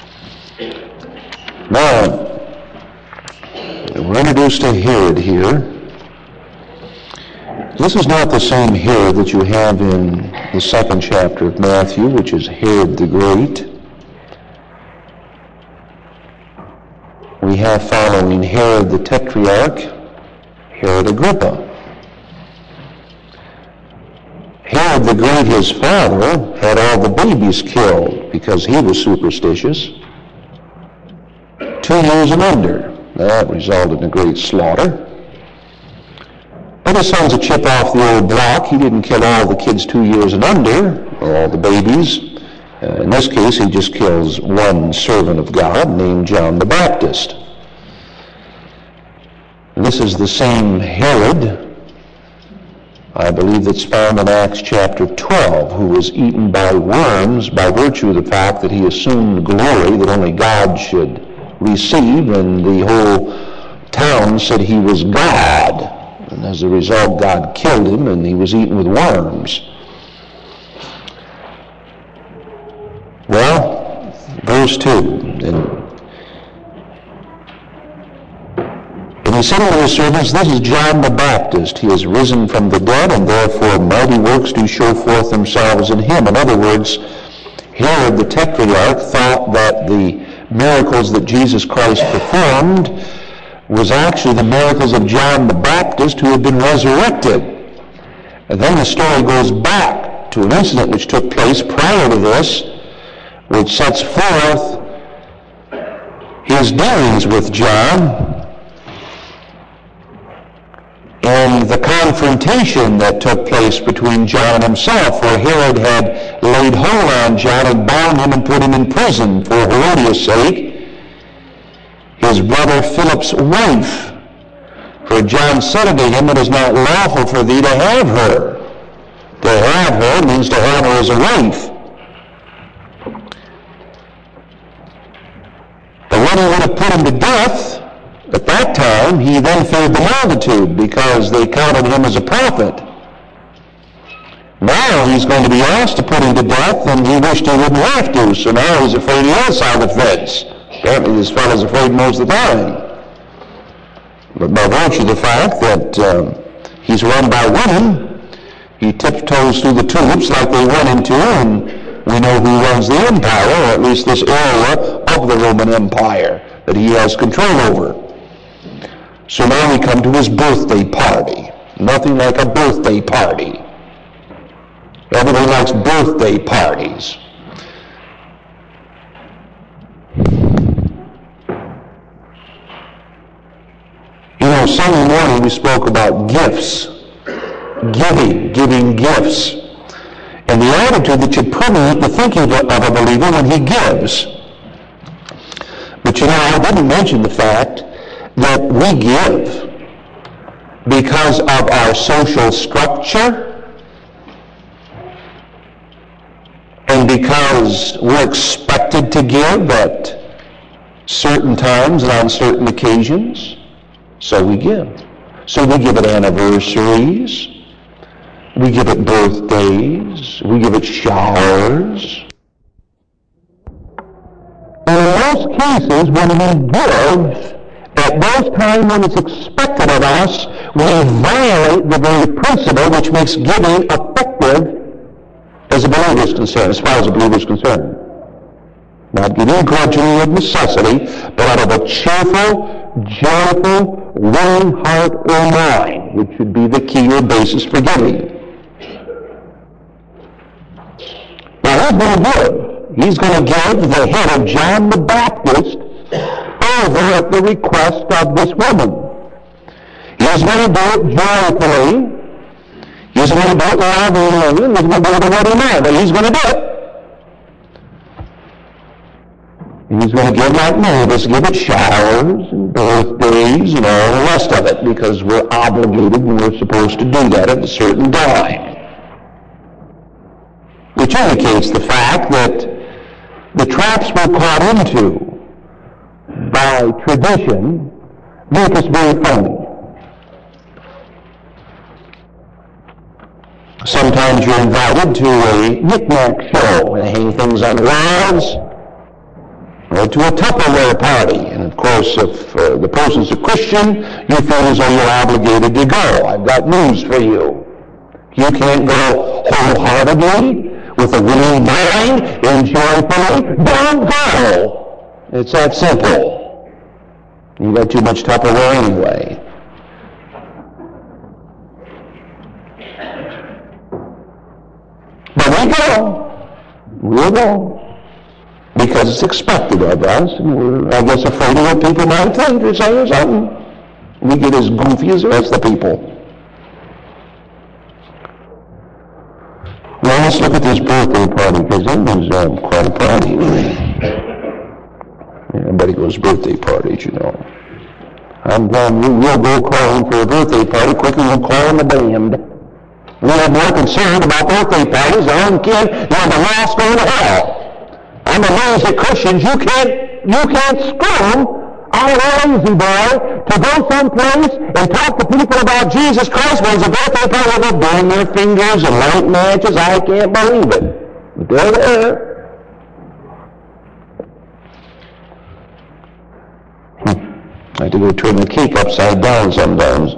Now, we're introduced to Herod here. This is not the same Herod that you have in the second chapter of Matthew, which is Herod the Great. We have following Herod the Tetrarch, Herod Agrippa. Herod the Great, his father, had all the babies killed because he was superstitious. Two years and under. That resulted in a great slaughter. But his son's a chip off the old block. He didn't kill all the kids two years and under, or all the babies. Uh, in this case, he just kills one servant of God named John the Baptist. And this is the same Herod, I believe, that's found in Acts chapter twelve, who was eaten by worms by virtue of the fact that he assumed glory that only God should receive, and the whole town said he was God. And as a result, God killed him, and he was eaten with worms. Well, verse two. And, and he said unto his servants, This is John the Baptist. He is risen from the dead, and therefore mighty works do show forth themselves in him. In other words, Herod the Tetrarch thought that the miracles that Jesus Christ performed was actually the miracles of John the Baptist, who had been resurrected. And then the story goes back to an incident which took place prior to this, which sets forth his dealings with John and the confrontation that took place between John himself, where Herod had laid hold on John and bound him and put him in prison for Herodias' sake, his brother Philip's wife. For John said unto him, It is not lawful for thee to have her. To have her means to have her as a wife. But when he would have put him to death, at that time, he then feared the multitude, because they counted him as a prophet. Now he's going to be asked to put him to death, and he wished he wouldn't have to, so now he's afraid he is on the fence. Apparently this fellow's afraid most of the time. But by virtue of the fact that um, he's run by women, he tiptoes through the tulips like they want him to, and we know who runs the empire, or at least this area of the Roman Empire that he has control over. So now we come to his birthday party. Nothing like a birthday party. Everybody likes birthday parties. You know, Sunday morning we spoke about gifts. Giving, giving gifts. And the attitude that should permeate the thinking of a believer when he gives. But you know, I didn't mention the fact that we give because of our social structure and because we're expected to give at certain times and on certain occasions. So we give. So we give at anniversaries, we give at birthdays, we give at showers. And in most cases, when we give, at those times when it's expected of us, we violate the very principle which makes giving effective as a believer is concerned, as far as a believer is concerned. Not giving grudgingly of necessity, but out of a cheerful, joyful, willing heart or mind, which should be the key or basis for giving. Now, who's going to give? He's going to give the head of John the Baptist over at the request of this woman. He's going to do it joyfully. He's going to do it lovingly. He's going to do it in a ready manner, but he's going to do it. He's going to give, like Moses, give it showers and birthdays and all the rest of it, because we're obligated and we're supposed to do that at a certain time. Which indicates the fact that the traps we're caught into by tradition make us very phony. Sometimes you're invited to a knick-knack show and hang things on walls, or to a Tupperware party. And of course, if uh, the person's a Christian, you feel as though you're obligated to go. I've got news for you. You can't go wholeheartedly, with a willing mind, and joyfully. Don't go. It's that simple. You got too much Tupperware anyway. But we go. We'll go. Because it's expected of us, and we're, I guess, afraid of what people might think or say or something. We get as goofy as the rest of the people. Well, let's look at this birthday party, because that was um, quite a party. Everybody goes birthday parties, you know. I'm glad we will go calling for a birthday party quicker than calling the band. We're more concerned about birthday parties than our kid than the lost going to hell. I'm amazed at Christians. You can't, you can't scream on a lazy boy to go someplace and talk to people about Jesus Christ when it's a birthday party. They'll burn their fingers and light matches. I can't believe it. But they're there. Hmm. I have to go turn the cake upside down sometimes.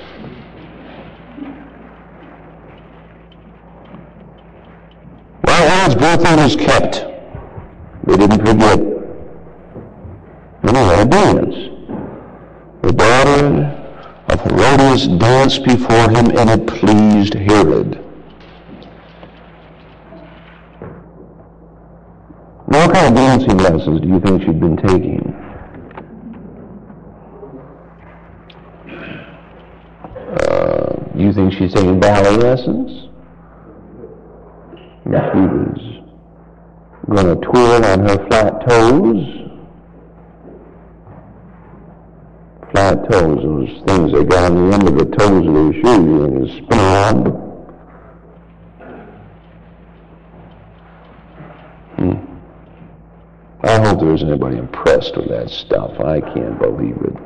Well, Herod's birthday was kept. They didn't forget. And he had a dance. The daughter of Herodias danced before him, and it pleased Herod. Now, what kind of dancing lessons do you think she'd been taking? Uh, do you think she's taking ballet lessons? Yes, she was going to twirl on her flat toes. Flat toes, those things they got on the end of the toes of their shoes and you spin around. Hmm. I hope there isn't anybody impressed with that stuff. I can't believe it.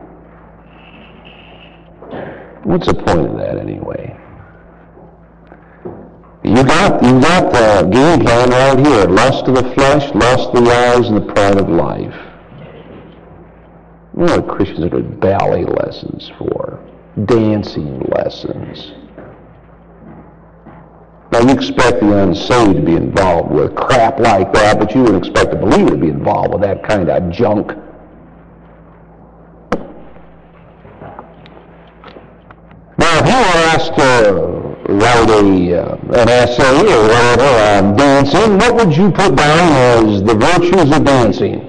What's the point of that anyway? You got, you got the game plan right here. Lust of the flesh, lust of the eyes, and the pride of life. You know what Christians are doing ballet lessons for? Dancing lessons. Now you expect the unsaved to be involved with crap like that, but you wouldn't expect a believer to be involved with that kind of junk. Now if you were asked to write a, uh, an essay or whatever on dancing, what would you put down as the virtues of dancing?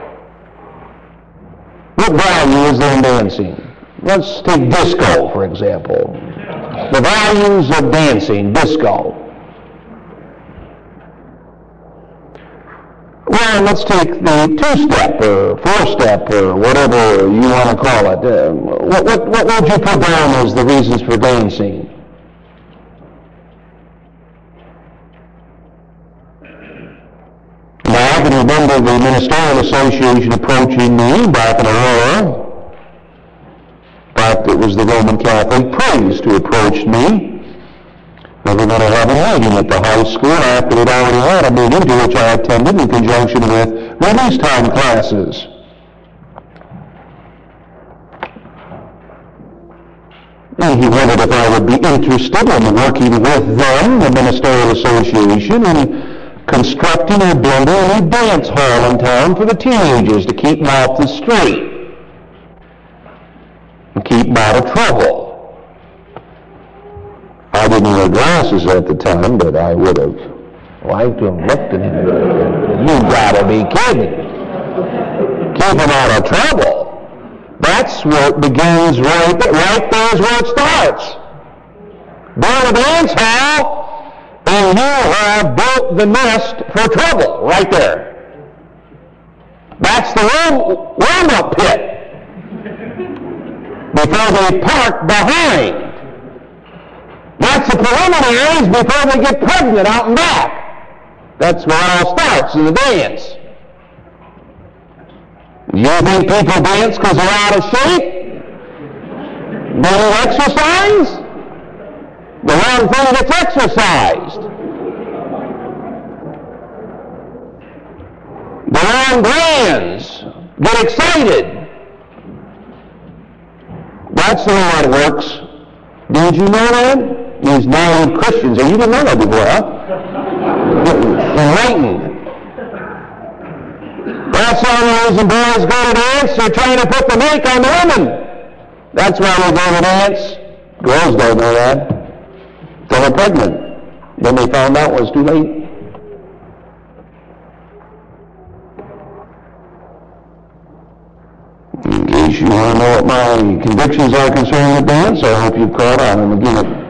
What value is there in dancing? Let's take disco, for example. The values of dancing, disco. Well, let's take the two-step or four-step or whatever you want to call it. Uh, what, what, what would you put down as the reasons for dancing? Now, I can remember the Ministerial Association approaching me back in Aurora. In fact, it was the Roman Catholic priest who approached me. They were going to have a meeting at the high school after they'd already had a meeting to which I attended in conjunction with release time classes. And he wondered if I would be interested in working with them, the Ministerial Association, in constructing or building a dance hall in town for the teenagers to keep them off the street and keep them out of trouble. I didn't wear glasses at the time, but I would have liked to have looked at him. You gotta be kidding. Keep them out of trouble. That's what begins right there. Right there is where it starts. Build a dance hall, and you have built the nest for trouble right there. That's the warm, warm-up pit before they park behind. That's the preliminaries before they get pregnant out and back. That's where it all starts, in the dance. You think people dance because they're out of shape? They don't exercise? The wrong thing gets exercised. The wrong glands get excited. That's the way it works. Did you know that? These naive Christians, and you didn't know that before, huh? Enlightened. That's the only reason boys go to dance. They're trying to put the make on the women. That's why they go to dance. Girls don't know that. They were pregnant. Then they found out it was too late. In case you want to know what my convictions are concerning the dance, I hope you've caught on them again.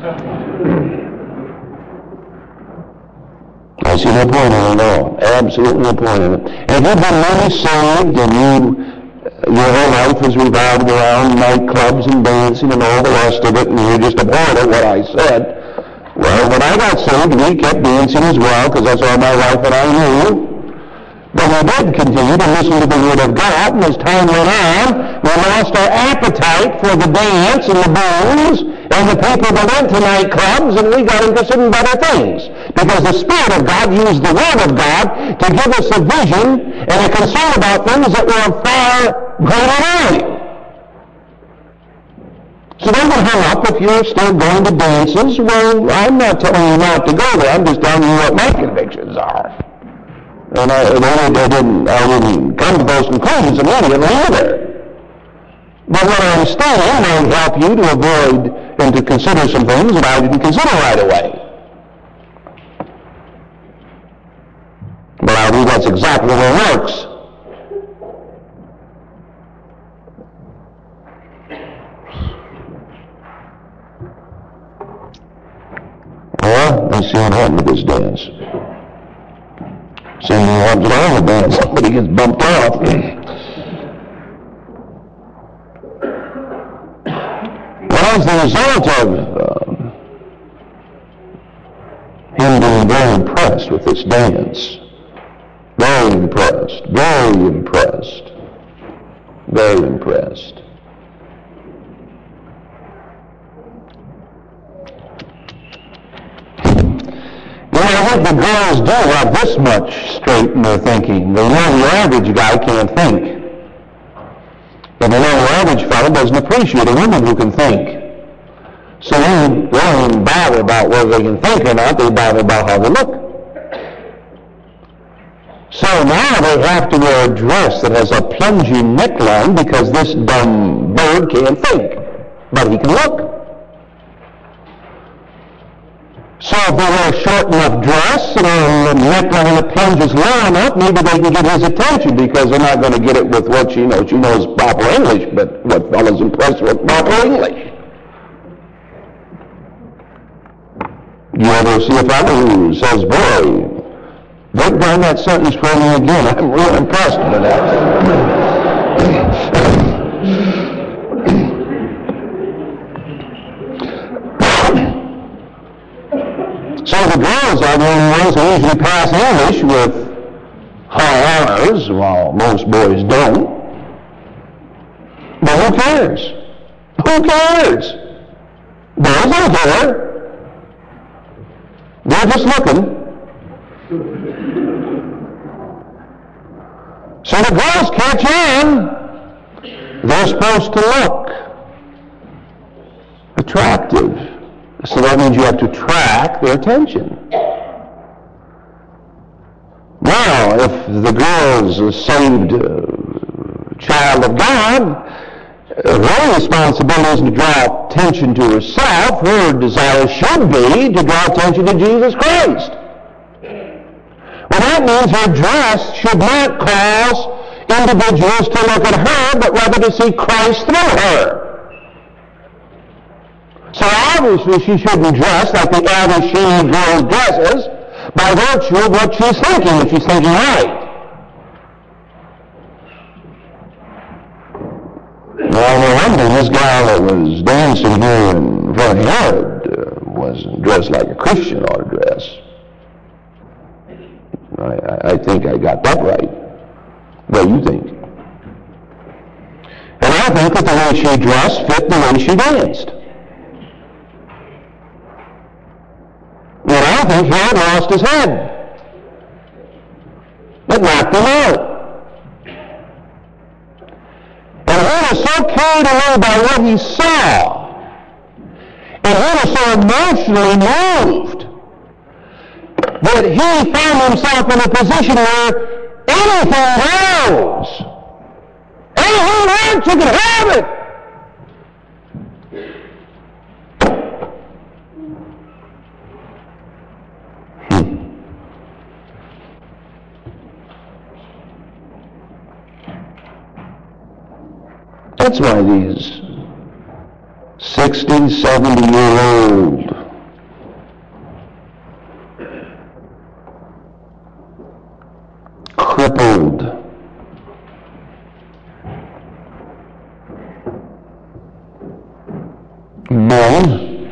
I see no point in it at all. Absolutely no point in it. And if you've been really saved and you, your whole life has revolved around nightclubs and dancing and all the rest of it, and you're just abhorred at what I said, well, when I got saved, we kept dancing as well, because that's all my life that I knew. But we did continue to listen to the Word of God, and as time went on, we lost our appetite for the dance and the booze and the people that went to nightclubs, and we got interested in better things. Because the Spirit of God used the Word of God to give us a vision and a concern about things that were of far greater value. So don't get hung up if you're still going to dances. Well, I'm not telling you not to go there. I'm just telling you what my convictions are. And I, and I, didn't, I didn't come to those conclusions immediately either. But what I'm saying might help you to avoid and to consider some things that I didn't consider right away. But I believe that's exactly the way it works. Well, let's see what happened to this dance. See what happens at all the dance. Somebody gets bumped off. Well, as the result of uh, him being very impressed with this dance, very impressed, very impressed, very impressed. I think the girls do have this much straight in their thinking. They know the average guy can't think. But they know the average fellow doesn't appreciate a woman who can think. So they don't even bother about whether they can think or not. They bother about how they look. So now they have to wear a dress that has a plunging neckline because this dumb bird can't think. But he can look. So if they wear a short enough dress and a neckline that plunges low enough, maybe they can get his attention because they're not going to get it with what she knows. She knows proper English, but what fellow's impressed with proper English? You ever see a fellow who says, boy, break down that sentence for me again. I'm real impressed with that. So the girls are the only ones who usually pass English with high honors, while most boys don't. But who cares? Who cares? Boys don't care. They're just looking. So the girls catch on. They're supposed to look attractive. So that means you have to track their attention. Now, if the girl is a saved uh, child of God, her responsibility is to draw attention to herself. Her desire should be to draw attention to Jesus Christ. Well, that means her dress should not cause individuals to look at her, but rather to see Christ through her. So obviously she shouldn't dress like the average teenage girl dresses by virtue of what she's thinking, if she's thinking right. this guy that was dancing here in front of Herod uh, wasn't dressed like a Christian ought to dress. I, I think I got that right. What do you think? And I think that the way she dressed fit the way she danced. And I think Herod lost his head. It knocked him out. And he was so carried away by what he saw, and he was so emotionally moved, that he found himself in a position where anything goes. Anything wants, you can have it. That's why these sixty, seventy-year-old crippled men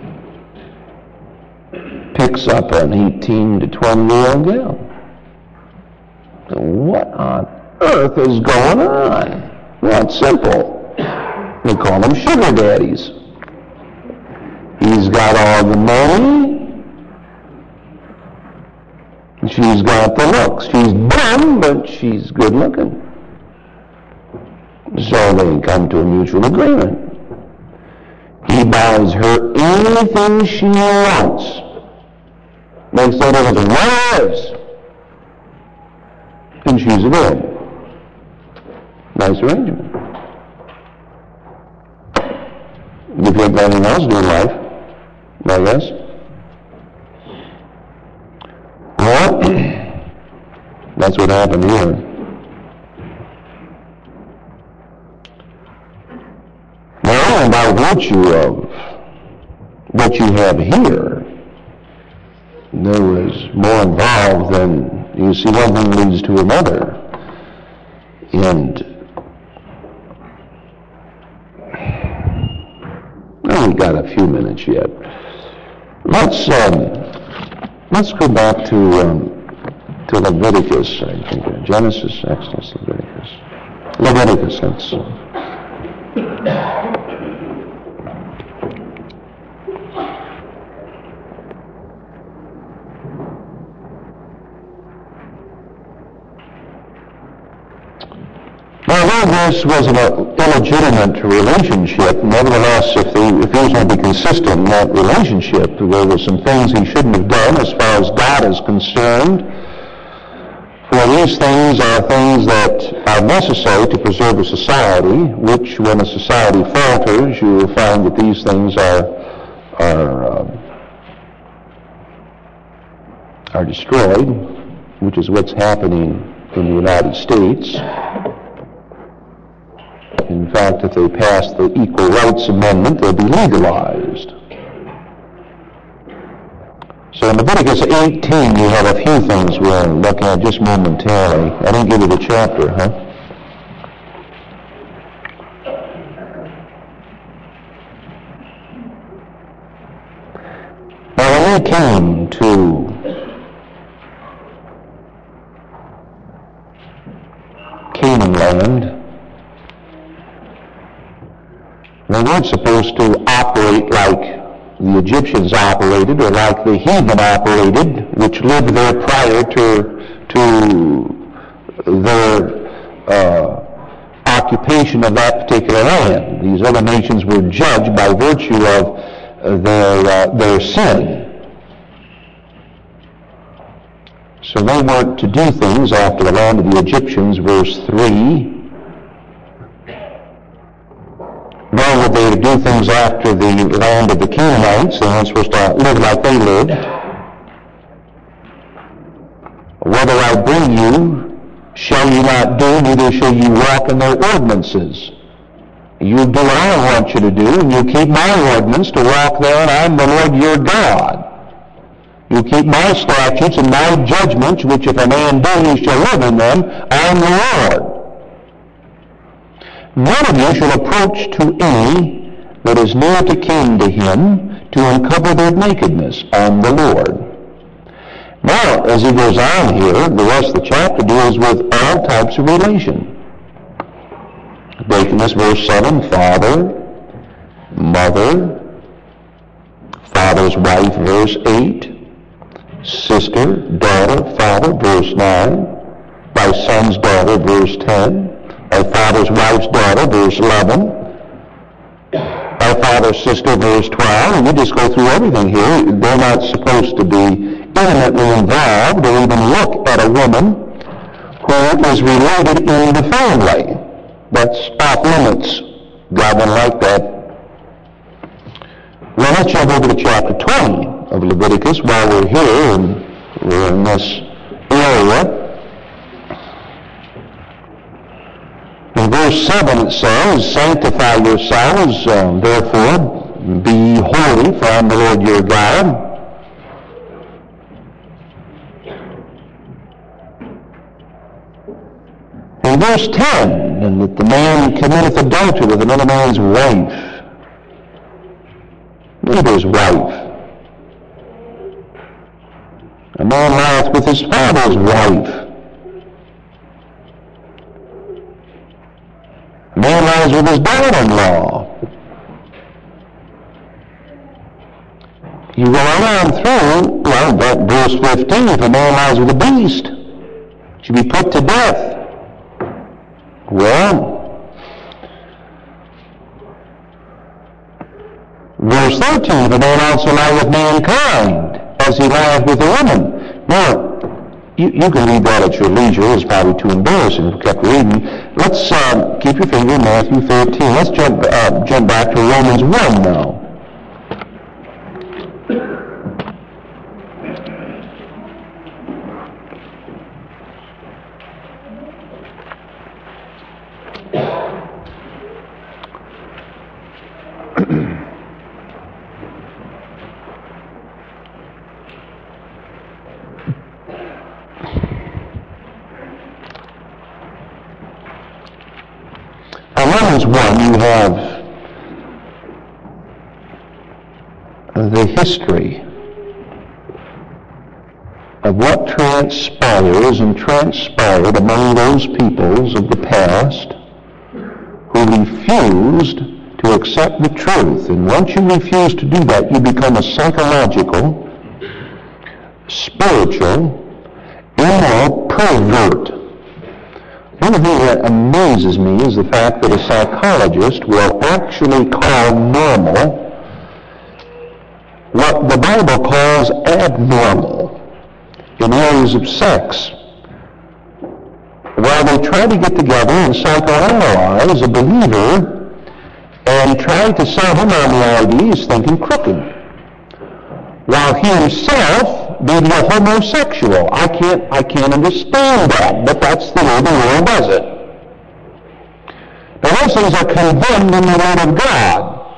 picks up an eighteen to twenty-year-old girl. What on earth is going on? Well, it's simple. They call them sugar daddies. He's got all the money. She's got the looks. She's dumb, but she's good looking. So they come to a mutual agreement. He buys her anything she wants. Makes no difference what it is. And she's available. Nice arrangement. If you have anything else to do in life, I guess. Well, that's what happened here. Now, by virtue of what you have here, there was more involved than, you see, one thing leads to another. And well, we've got a few minutes yet. Let's um, let's go back to um, to Leviticus. I think Genesis, Exodus, Leviticus. Leviticus. That's. Although this was an illegitimate relationship, nevertheless, if, they, if he was going to be consistent in that relationship, there were some things he shouldn't have done as far as God is concerned. For these things are things that are necessary to preserve a society, which when a society falters, you will find that these things are, are, uh, are destroyed, which is what's happening in the United States. In fact, if they pass the Equal Rights Amendment, they'll be legalized. So in Leviticus eighteen, you have a few things we'll look at just momentarily. I didn't give you the chapter, huh? Now, when they came to Canaan land, they weren't supposed to operate like the Egyptians operated or like the heathen operated, which lived there prior to, to their uh, occupation of that particular land. These other nations were judged by virtue of uh, their, uh, their sin. So they weren't to do things after the land of the Egyptians, verse three. Nor were they to do things after the land of the Canaanites. They weren't supposed to live like they lived. Whether I bring you, shall you not do, neither shall you walk in their ordinances. You do what I want you to do, and you keep my ordinance to walk there, and I'm the Lord your God. You keep my statutes and my judgments, which if a man do, he shall live in them. I am the Lord. None of you shall approach to any that is near to kin to him to uncover their nakedness on the Lord. Now, as he goes on here, the rest of the chapter deals with all types of relation. Breaking this verse seven, father, mother, father's wife, verse eight, sister, daughter, father, verse nine, thy son's daughter, verse ten, thy father's wife's daughter, verse eleven, thy father's sister, verse twelve, and you just go through everything here. They're not supposed to be intimately involved or even look at a woman who is related in the family. That's off limits. God wouldn't like that. Well, let's jump over to chapter twenty of Leviticus while we're here and we're in this area. In verse seven it says, sanctify yourselves, um, therefore, be holy, for I am the Lord your God. In verse ten, and that the man committeth adultery with another man's wife, neighbor's wife. A man lieth with his father's wife. A man lies with his daughter-in-law. You go on through, well, that verse fifteen, if a man lies with a beast, should be put to death. Well, verse thirteen, if a man also lie with mankind, as he lieth with a woman. Now, you, you can read that at your leisure. It's probably too embarrassing if you kept reading. Let's uh, keep your finger in Matthew thirteen. Let's jump, uh, jump back to Romans one now. Romans one, you have the history of what transpires and transpired among those peoples of the past who refused to accept the truth. And once you refuse to do that, you become a psychological, spiritual, immoral pervert. One of the things that amazes me is the fact that a psychologist will actually call normal what the Bible calls abnormal in areas of sex. While they try to get together and psychoanalyze a believer and try to sell him on the idea he's thinking crooked, while he himself being a homosexual. I can't, I can't understand that, but that's the way the world does it. Now those things are condemned in the Word of God.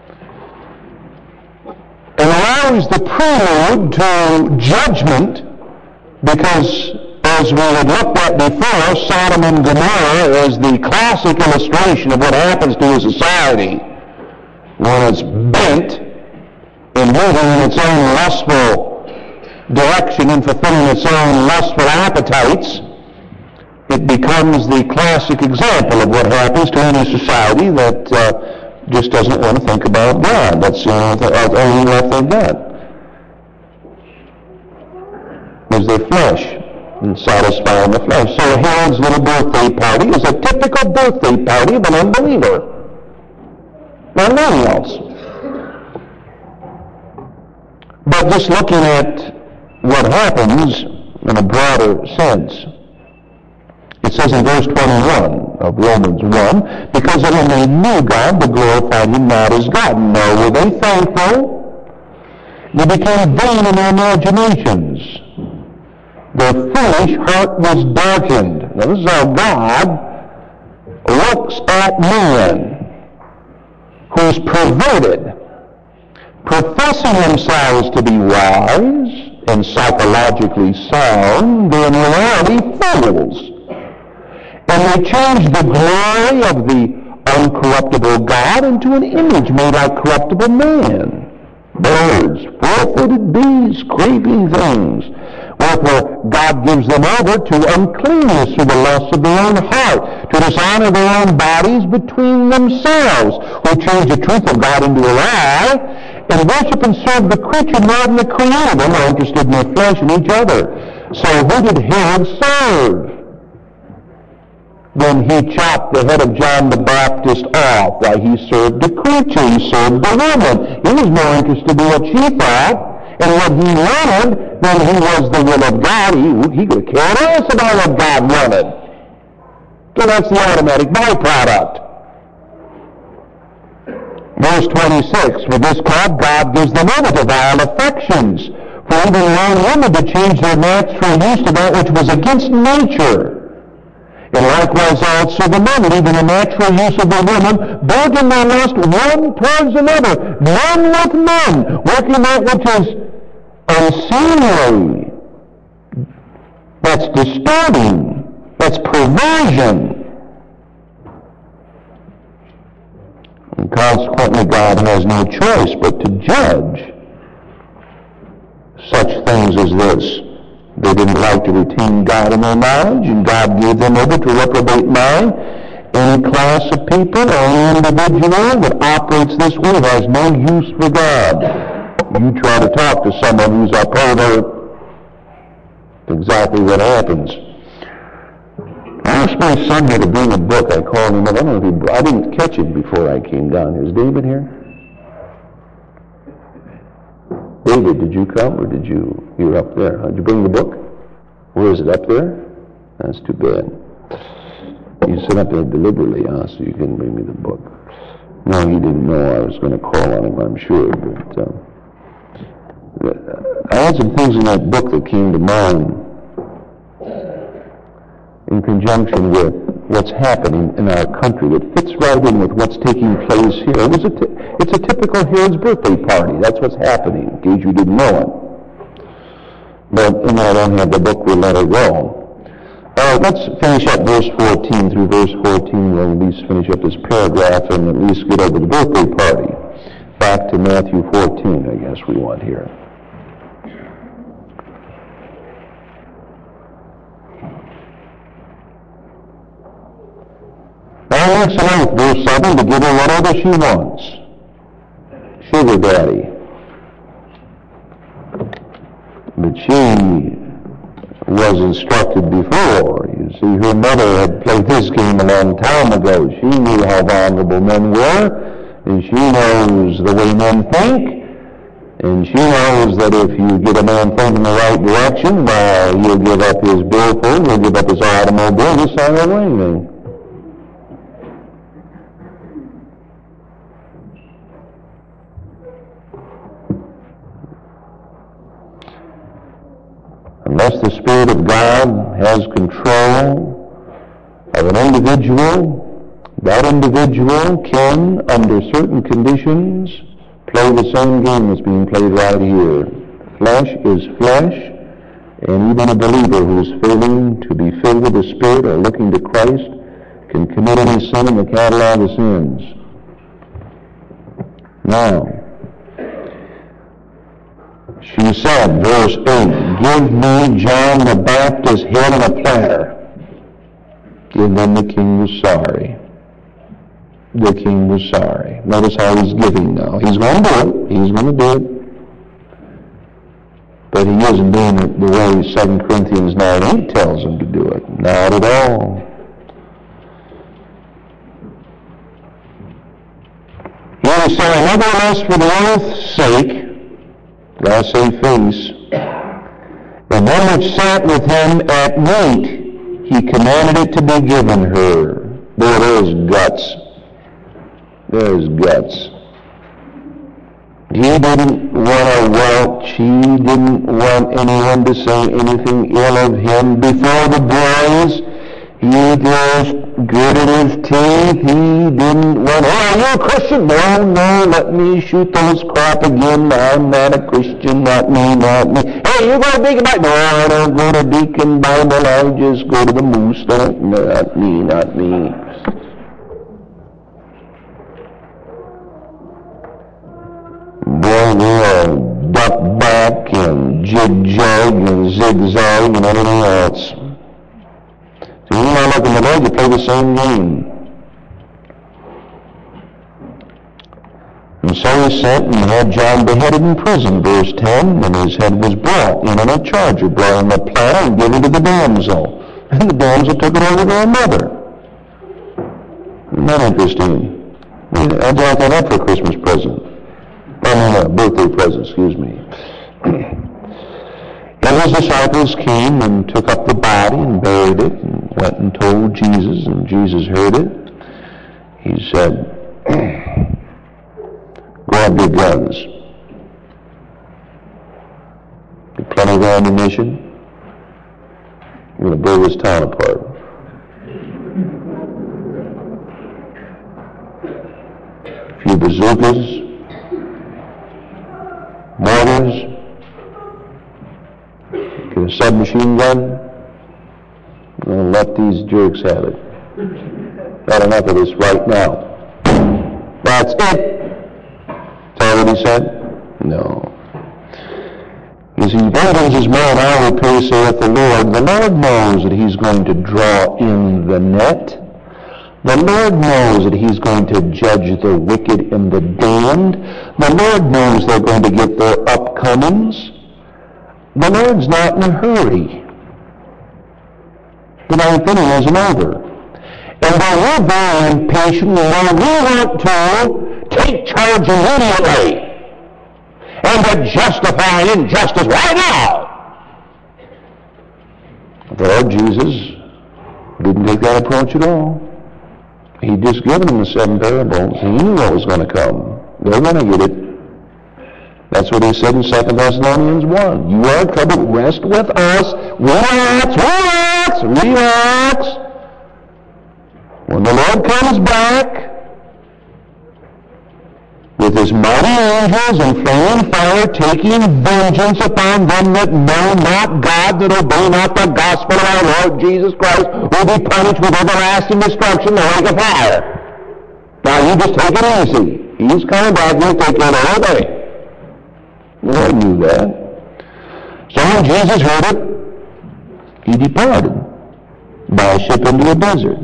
And allows the prelude to judgment, because as we had looked at before, Sodom and Gomorrah is the classic illustration of what happens to a society when it's bent and moving in its own lustful direction and fulfilling its own lustful appetites. It becomes the classic example of what happens to any society that uh, just doesn't want to think about God. That's the only, th- the only left they've got is their flesh and satisfying the flesh. So Herod's little birthday party is a typical birthday party of an unbeliever. Not nothing else. But just looking at what happens in a broader sense, it says in verse twenty-one of Romans one, because that when they knew God, they glorified him not as God, nor were they thankful. They became vain in their imaginations. Their foolish heart was darkened. Now this is how God looks at man who's perverted, professing themselves to be wise and psychologically sound, they're in reality fools. And And they changed the glory of the uncorruptible God into an image made like corruptible man. Birds, four-footed beasts, creeping things. Wherefore God gives them over to uncleanness through the lusts of their own heart, to dishonor their own bodies between themselves, who change the truth of God into a lie, and worship and serve the creature more than the Creator. They're more interested in their flesh and each other. So who did Herod serve? When he chopped the head of John the Baptist off, why, he served the creature, he served the woman. He was more interested in what she thought and what he wanted than he was the will of God. He, he could care less about what God wanted. So that's the automatic byproduct. Verse twenty-six, for this cause God gives them over to vile affections, for even young women to change their natural use to that which was against nature. And likewise also the men, leaving the natural use of the woman, begging their lust one towards another, men with men, working that which is unseemly. That's disturbing. That's perversion. And consequently, God has no choice but to judge such things as this. They didn't like to retain God in their knowledge, and God gave them over to reprobate mind. Any class of people or any individual that operates this way has no use for God. You try to talk to someone who's upholder, exactly what happens. I asked my son here to bring a book. I called him up. I don't know if he, I didn't catch it before I came down here. Is David here? David, did you come, or did you, you were up there? Did you bring the book? Where is it, up there? That's too bad. You set up there deliberately, huh, so you couldn't bring me the book. No, he didn't know I was going to call on him, I'm sure, but um, I had some things in that book that came to mind in conjunction with what's happening in our country. It fits right in with what's taking place here. It was a t- it's a typical Herod's birthday party. That's what's happening, in case you didn't know it. But, you know, I don't have the book, we'll let it go. All right, let's finish up verse fourteen. Through verse fourteen, we'll at least finish up this paragraph and at least get over the birthday party. Back to Matthew fourteen, I guess we want here. Now makes an oath, verse seven, to give her whatever she wants. Sugar daddy. But she was instructed before. You see, her mother had played this game a long time ago. She knew how vulnerable men were, and she knows the way men think, and she knows that if you get a man thinking the right direction, well, he'll give up his billfold, he'll give up his automobile, he'll sign away anything. Unless the Spirit of God has control of an individual, that individual can, under certain conditions, play the same game that's being played right here. Flesh is flesh, and even a believer who is failing to be filled with the Spirit or looking to Christ can commit any sin in the catalog of sins. Now, she said, verse eight, give me John the Baptist's head on a platter. And then the king was sorry. The king was sorry. Notice how he's giving now. He's going to do it. He's going to do it. But he isn't doing it the way Second Corinthians nine eight tells him to do it. Not at all. He said, nevertheless, for the oath's sake, last say face, the one which sat with him at meat, he commanded it to be given her. Boy, there's guts. There's guts. He didn't want to welch. He didn't want anyone to say anything ill of him before the boys. He just gritted his teeth. He didn't want, oh, are you a Christian? No, no, let me shoot those crap again. I'm not a Christian, not me, not me. Hey, hey, you go to Deacon Bible. No, I don't go to Deacon Bible. I just go to the Moose. Don't, not me, not me. Boy, we all duck back and jig-jag and zigzag and everything else. So you know, like in the Lord, you play the same game. And so he sent and had John beheaded in prison, verse ten, and his head was brought in on a charger, blowing a plow and given to the damsel. And the damsel took it over to her mother. Isn't that interesting? I'd like that for a Christmas present. I mean, a birthday present, excuse me. And his disciples came and took up the body and buried it and went and told Jesus, and Jesus heard it. He said, grab your guns. Get plenty of ammunition. You're going to blow this town apart. A few bazookas, mortars, get a submachine gun, and let these jerks have it. Got enough of this right now. That's it. Is that what he said? No. You see, vengeance is mine, I will repay, saith the Lord. The Lord knows that he's going to draw in the net. The Lord knows that he's going to judge the wicked and the damned. The Lord knows they're going to get their upcomings. The Lord's not in a hurry. The ninth inning isn't over. And while we're very impatient, while we want to take charge immediately and to justify injustice right now, the Lord Jesus didn't take that approach at all. He'd just given them the seven parables. He knew what was going to come. They're going to get it. That's what he said in Second Thessalonians one. You are troubled, rest with us. Relax, relax, relax. When the Lord comes back with his mighty angels and flaming fire, taking vengeance upon them that know not God, that obey not the gospel of our Lord Jesus Christ, will be punished with everlasting destruction, the lake of fire. Now you just take it easy. He's coming back, you'll take it all day. The Lord knew that. So when Jesus heard it, he departed by a ship into a desert,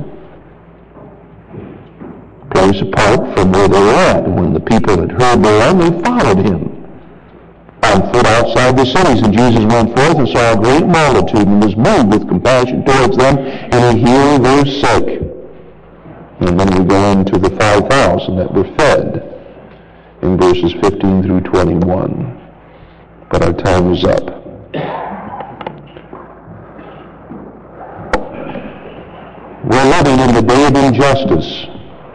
place apart from where they were at. When the people had heard thereof, they followed him on foot outside the cities. And Jesus went forth and saw a great multitude, and was moved with compassion towards them, and he healed their sick. And then we go into the five thousand that were fed in verses fifteen through twenty-one. But our time is up. We're living in the day of injustice.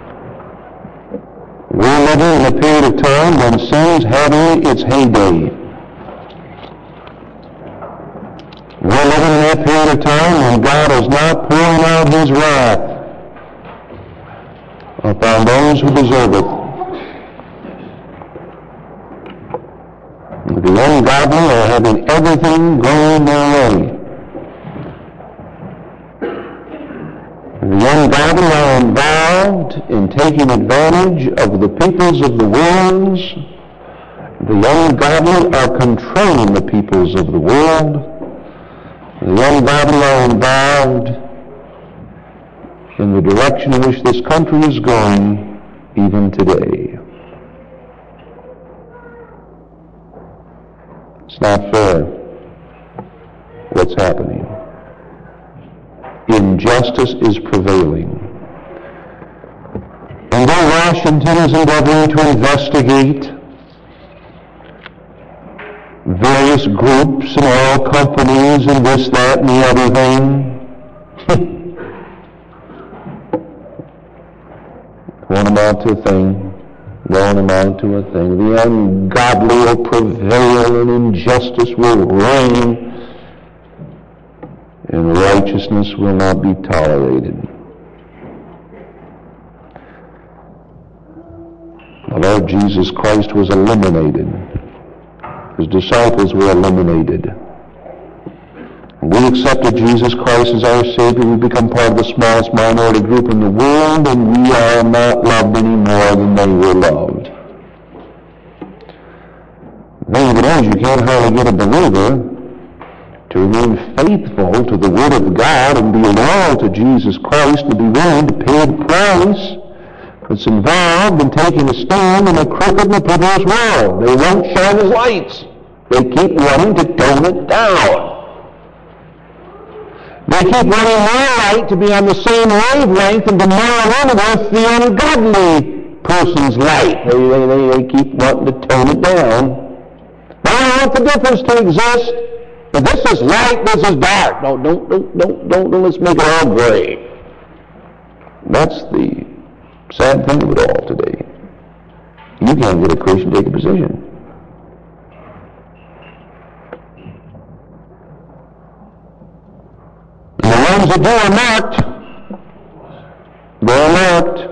We're living in a period of time when sin's having its heyday. We're living in that period of time when God is not pouring out his wrath upon those who deserve it. The ungodly are having everything going their way. The ungodly are involved in taking advantage of the peoples of the world. The ungodly are controlling the peoples of the world. The ungodly are involved in the direction in which this country is going even today. It's not fair what's happening. Injustice is prevailing. And though Washington is endeavoring to investigate various groups and oil companies and this, that, and the other thing, won't amount to a thing. Won't amount to a thing. The ungodly will prevail and injustice will reign, and righteousness will not be tolerated. The Lord Jesus Christ was eliminated. His disciples were eliminated. we accepted Jesus Christ as our Savior, we become part of the smallest minority group in the world, and we are not loved any more than they were loved. Then you know, you can't hardly get a believer to remain faithful to the Word of God and be loyal to Jesus Christ, to be willing to pay the price that's involved in taking a stand in a crooked and a perverse world. They won't shine as lights. They keep wanting to tone it down. They keep wanting more light to be on the same wavelength and to marry in with the ungodly person's light. They, they, they, they keep wanting to tone it down. They don't want the difference to exist. But this is light, this is dark. No, don't, don't, don't, don't, don't, let's make it all gray. That's the sad thing of it all today. You can't get a Christian to take a position. And the ones that do are marked. They're marked.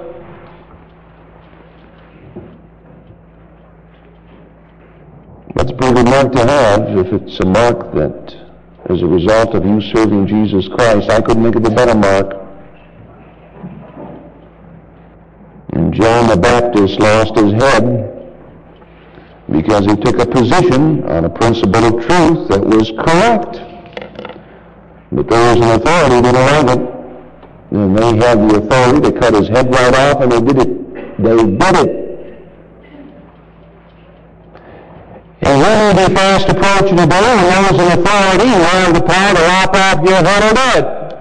That's a pretty good mark to have if it's a mark that, as a result of you serving Jesus Christ, I couldn't think of a better mark. And John the Baptist lost his head because he took a position on a principle of truth that was correct. But there was an authority that didn't like it. And they had the authority to cut his head right off, and they did it. They did it. And when you be fast approaching the door, and there was an authority who had the power to lop off your head or dead.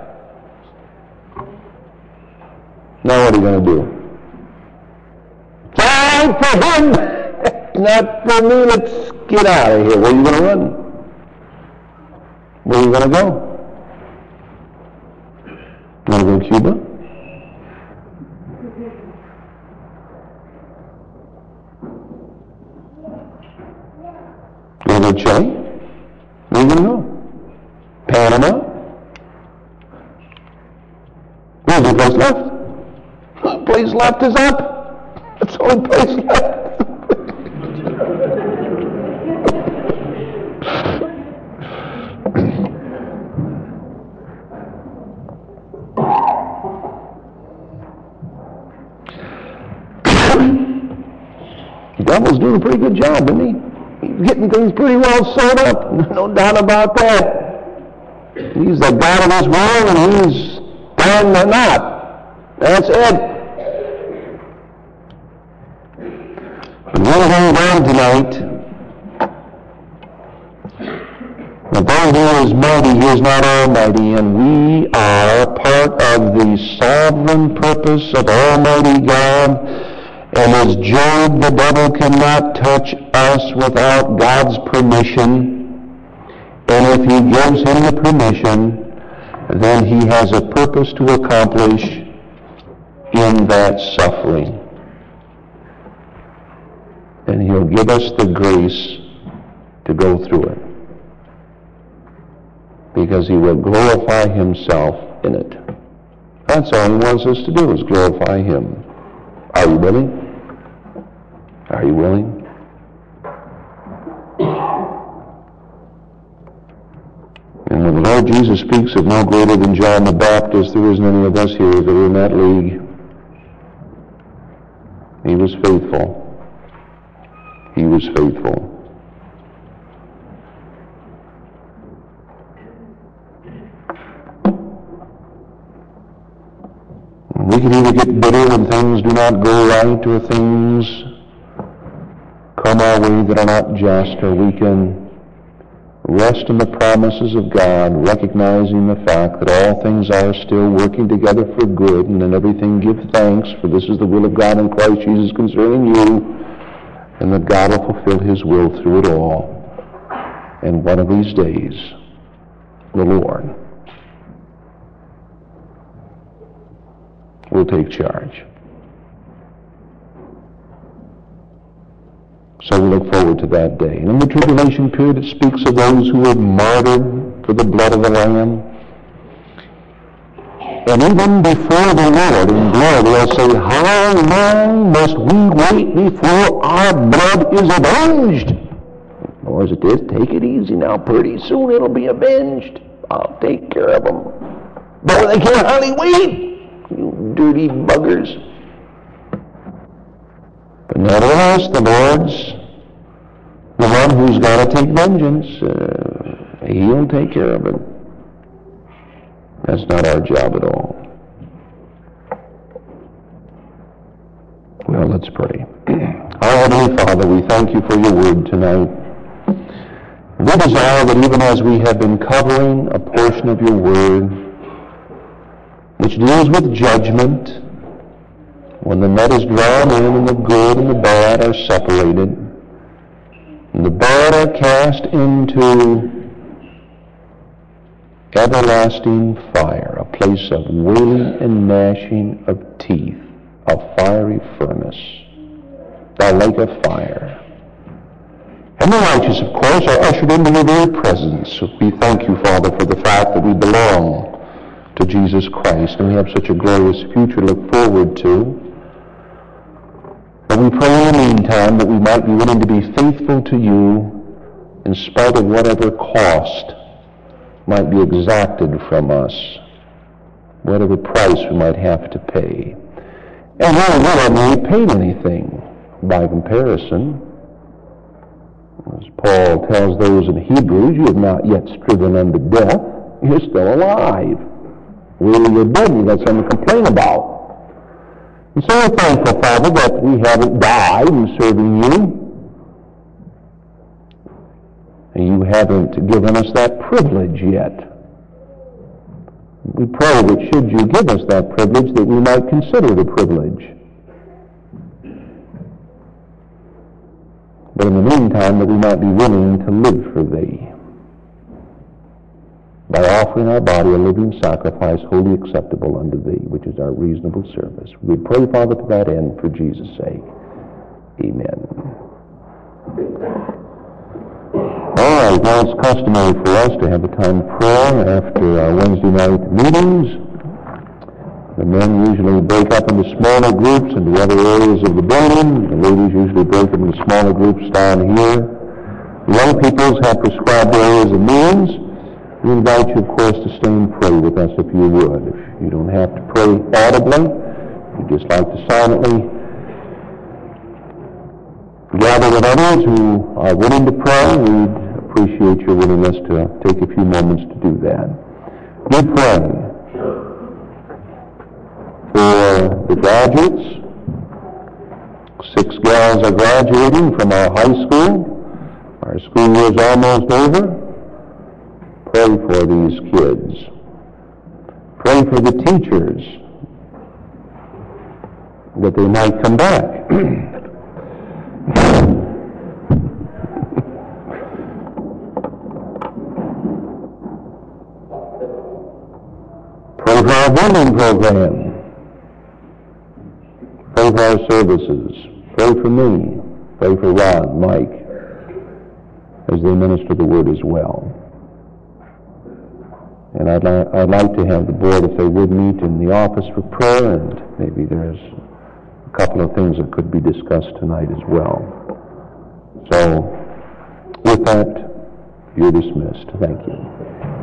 Now what are you going to do? Time for him! Not for me, let's get out of here. Where are you going to run? Where are you going to go? You want to go to Cuba? You want to go to Chile? Where are you going to go? Panama? Where's the place left? The place left is up. That's the only place left. The devil's doing a pretty good job, isn't he? He's getting things pretty well sewed up, no doubt about that. He's the God of this world, and he's tying the knot. That's it. But we're going on tonight. The God who is mighty, he is not almighty, and we are part of the sovereign purpose of Almighty God. And as Job, the devil cannot touch us without God's permission. And if he gives him the permission, then he has a purpose to accomplish in that suffering. And he'll give us the grace to go through it. Because he will glorify himself in it. That's all he wants us to do, is glorify him. Are you willing? Are you willing? And when the Lord Jesus speaks of no greater than John the Baptist, there isn't any of us here that are in that league. He was faithful. He was faithful. We can either get bitter when things do not go right, or things come our way that are not just, or we can rest in the promises of God, recognizing the fact that all things are still working together for good, and in everything give thanks, for this is the will of God in Christ Jesus concerning you, and that God will fulfill his will through it all. And one of these days, the Lord will take charge. So we look forward to that day. And in the tribulation period, it speaks of those who were martyred for the blood of the Lamb. And even before the Lord in glory, they'll say, how long must we wait before our blood is avenged? Or as it is, take it easy now. Pretty soon it'll be avenged. I'll take care of them. Boy, they can't hardly wait, you dirty buggers. But nevertheless, the Lord's the one who's got to take vengeance. Uh, he'll take care of it. That's not our job at all. Well, let's pray. Our Heavenly Father, we thank you for your word tonight. We desire that even as we have been covering a portion of your word, which deals with judgment, when the net is drawn in and the good and the bad are separated, and the bad are cast into everlasting fire, a place of wailing and gnashing of teeth, a fiery furnace, the lake of fire. And the righteous, of course, are ushered into your very presence. We thank you, Father, for the fact that we belong to Jesus Christ, and we have such a glorious future to look forward to. And we pray in the meantime that we might be willing to be faithful to you in spite of whatever cost might be exacted from us, whatever price we might have to pay. And really, we haven't really paid anything by comparison. As Paul tells those in Hebrews, you have not yet striven unto death. You're still alive. Really, you're dead, and you've got something to complain about. And so we're thankful, Father, that we haven't died in serving you. And you haven't given us that privilege yet. We pray that should you give us that privilege, that we might consider the privilege. But in the meantime, that we might be willing to live for thee by offering our body a living sacrifice, wholly acceptable unto thee, which is our reasonable service. We pray, Father, to that end, for Jesus' sake. Amen. All right, now it's customary for us to have a time of prayer after our Wednesday night meetings. The men usually break up into smaller groups into other areas of the building. The ladies usually break up into smaller groups down here. The young peoples have prescribed areas of meetings. We invite you, of course, to stay and pray with us if you would. If you don't have to pray audibly, you'd just like to silently gather with others who are willing to pray, we'd appreciate your willingness to take a few moments to do that. Good praying for the graduates. Six gals are graduating from our high school. Our school year is almost over. Pray for these kids. Pray for the teachers that they might come back. Pray for our building program. Pray for our services. Pray for me. Pray for Ron, Mike, as they minister the word as well. And I'd, li- I'd like to have the board, if they would, meet in the office for prayer, and maybe there's a couple of things that could be discussed tonight as well. So, with that, you're dismissed. Thank you.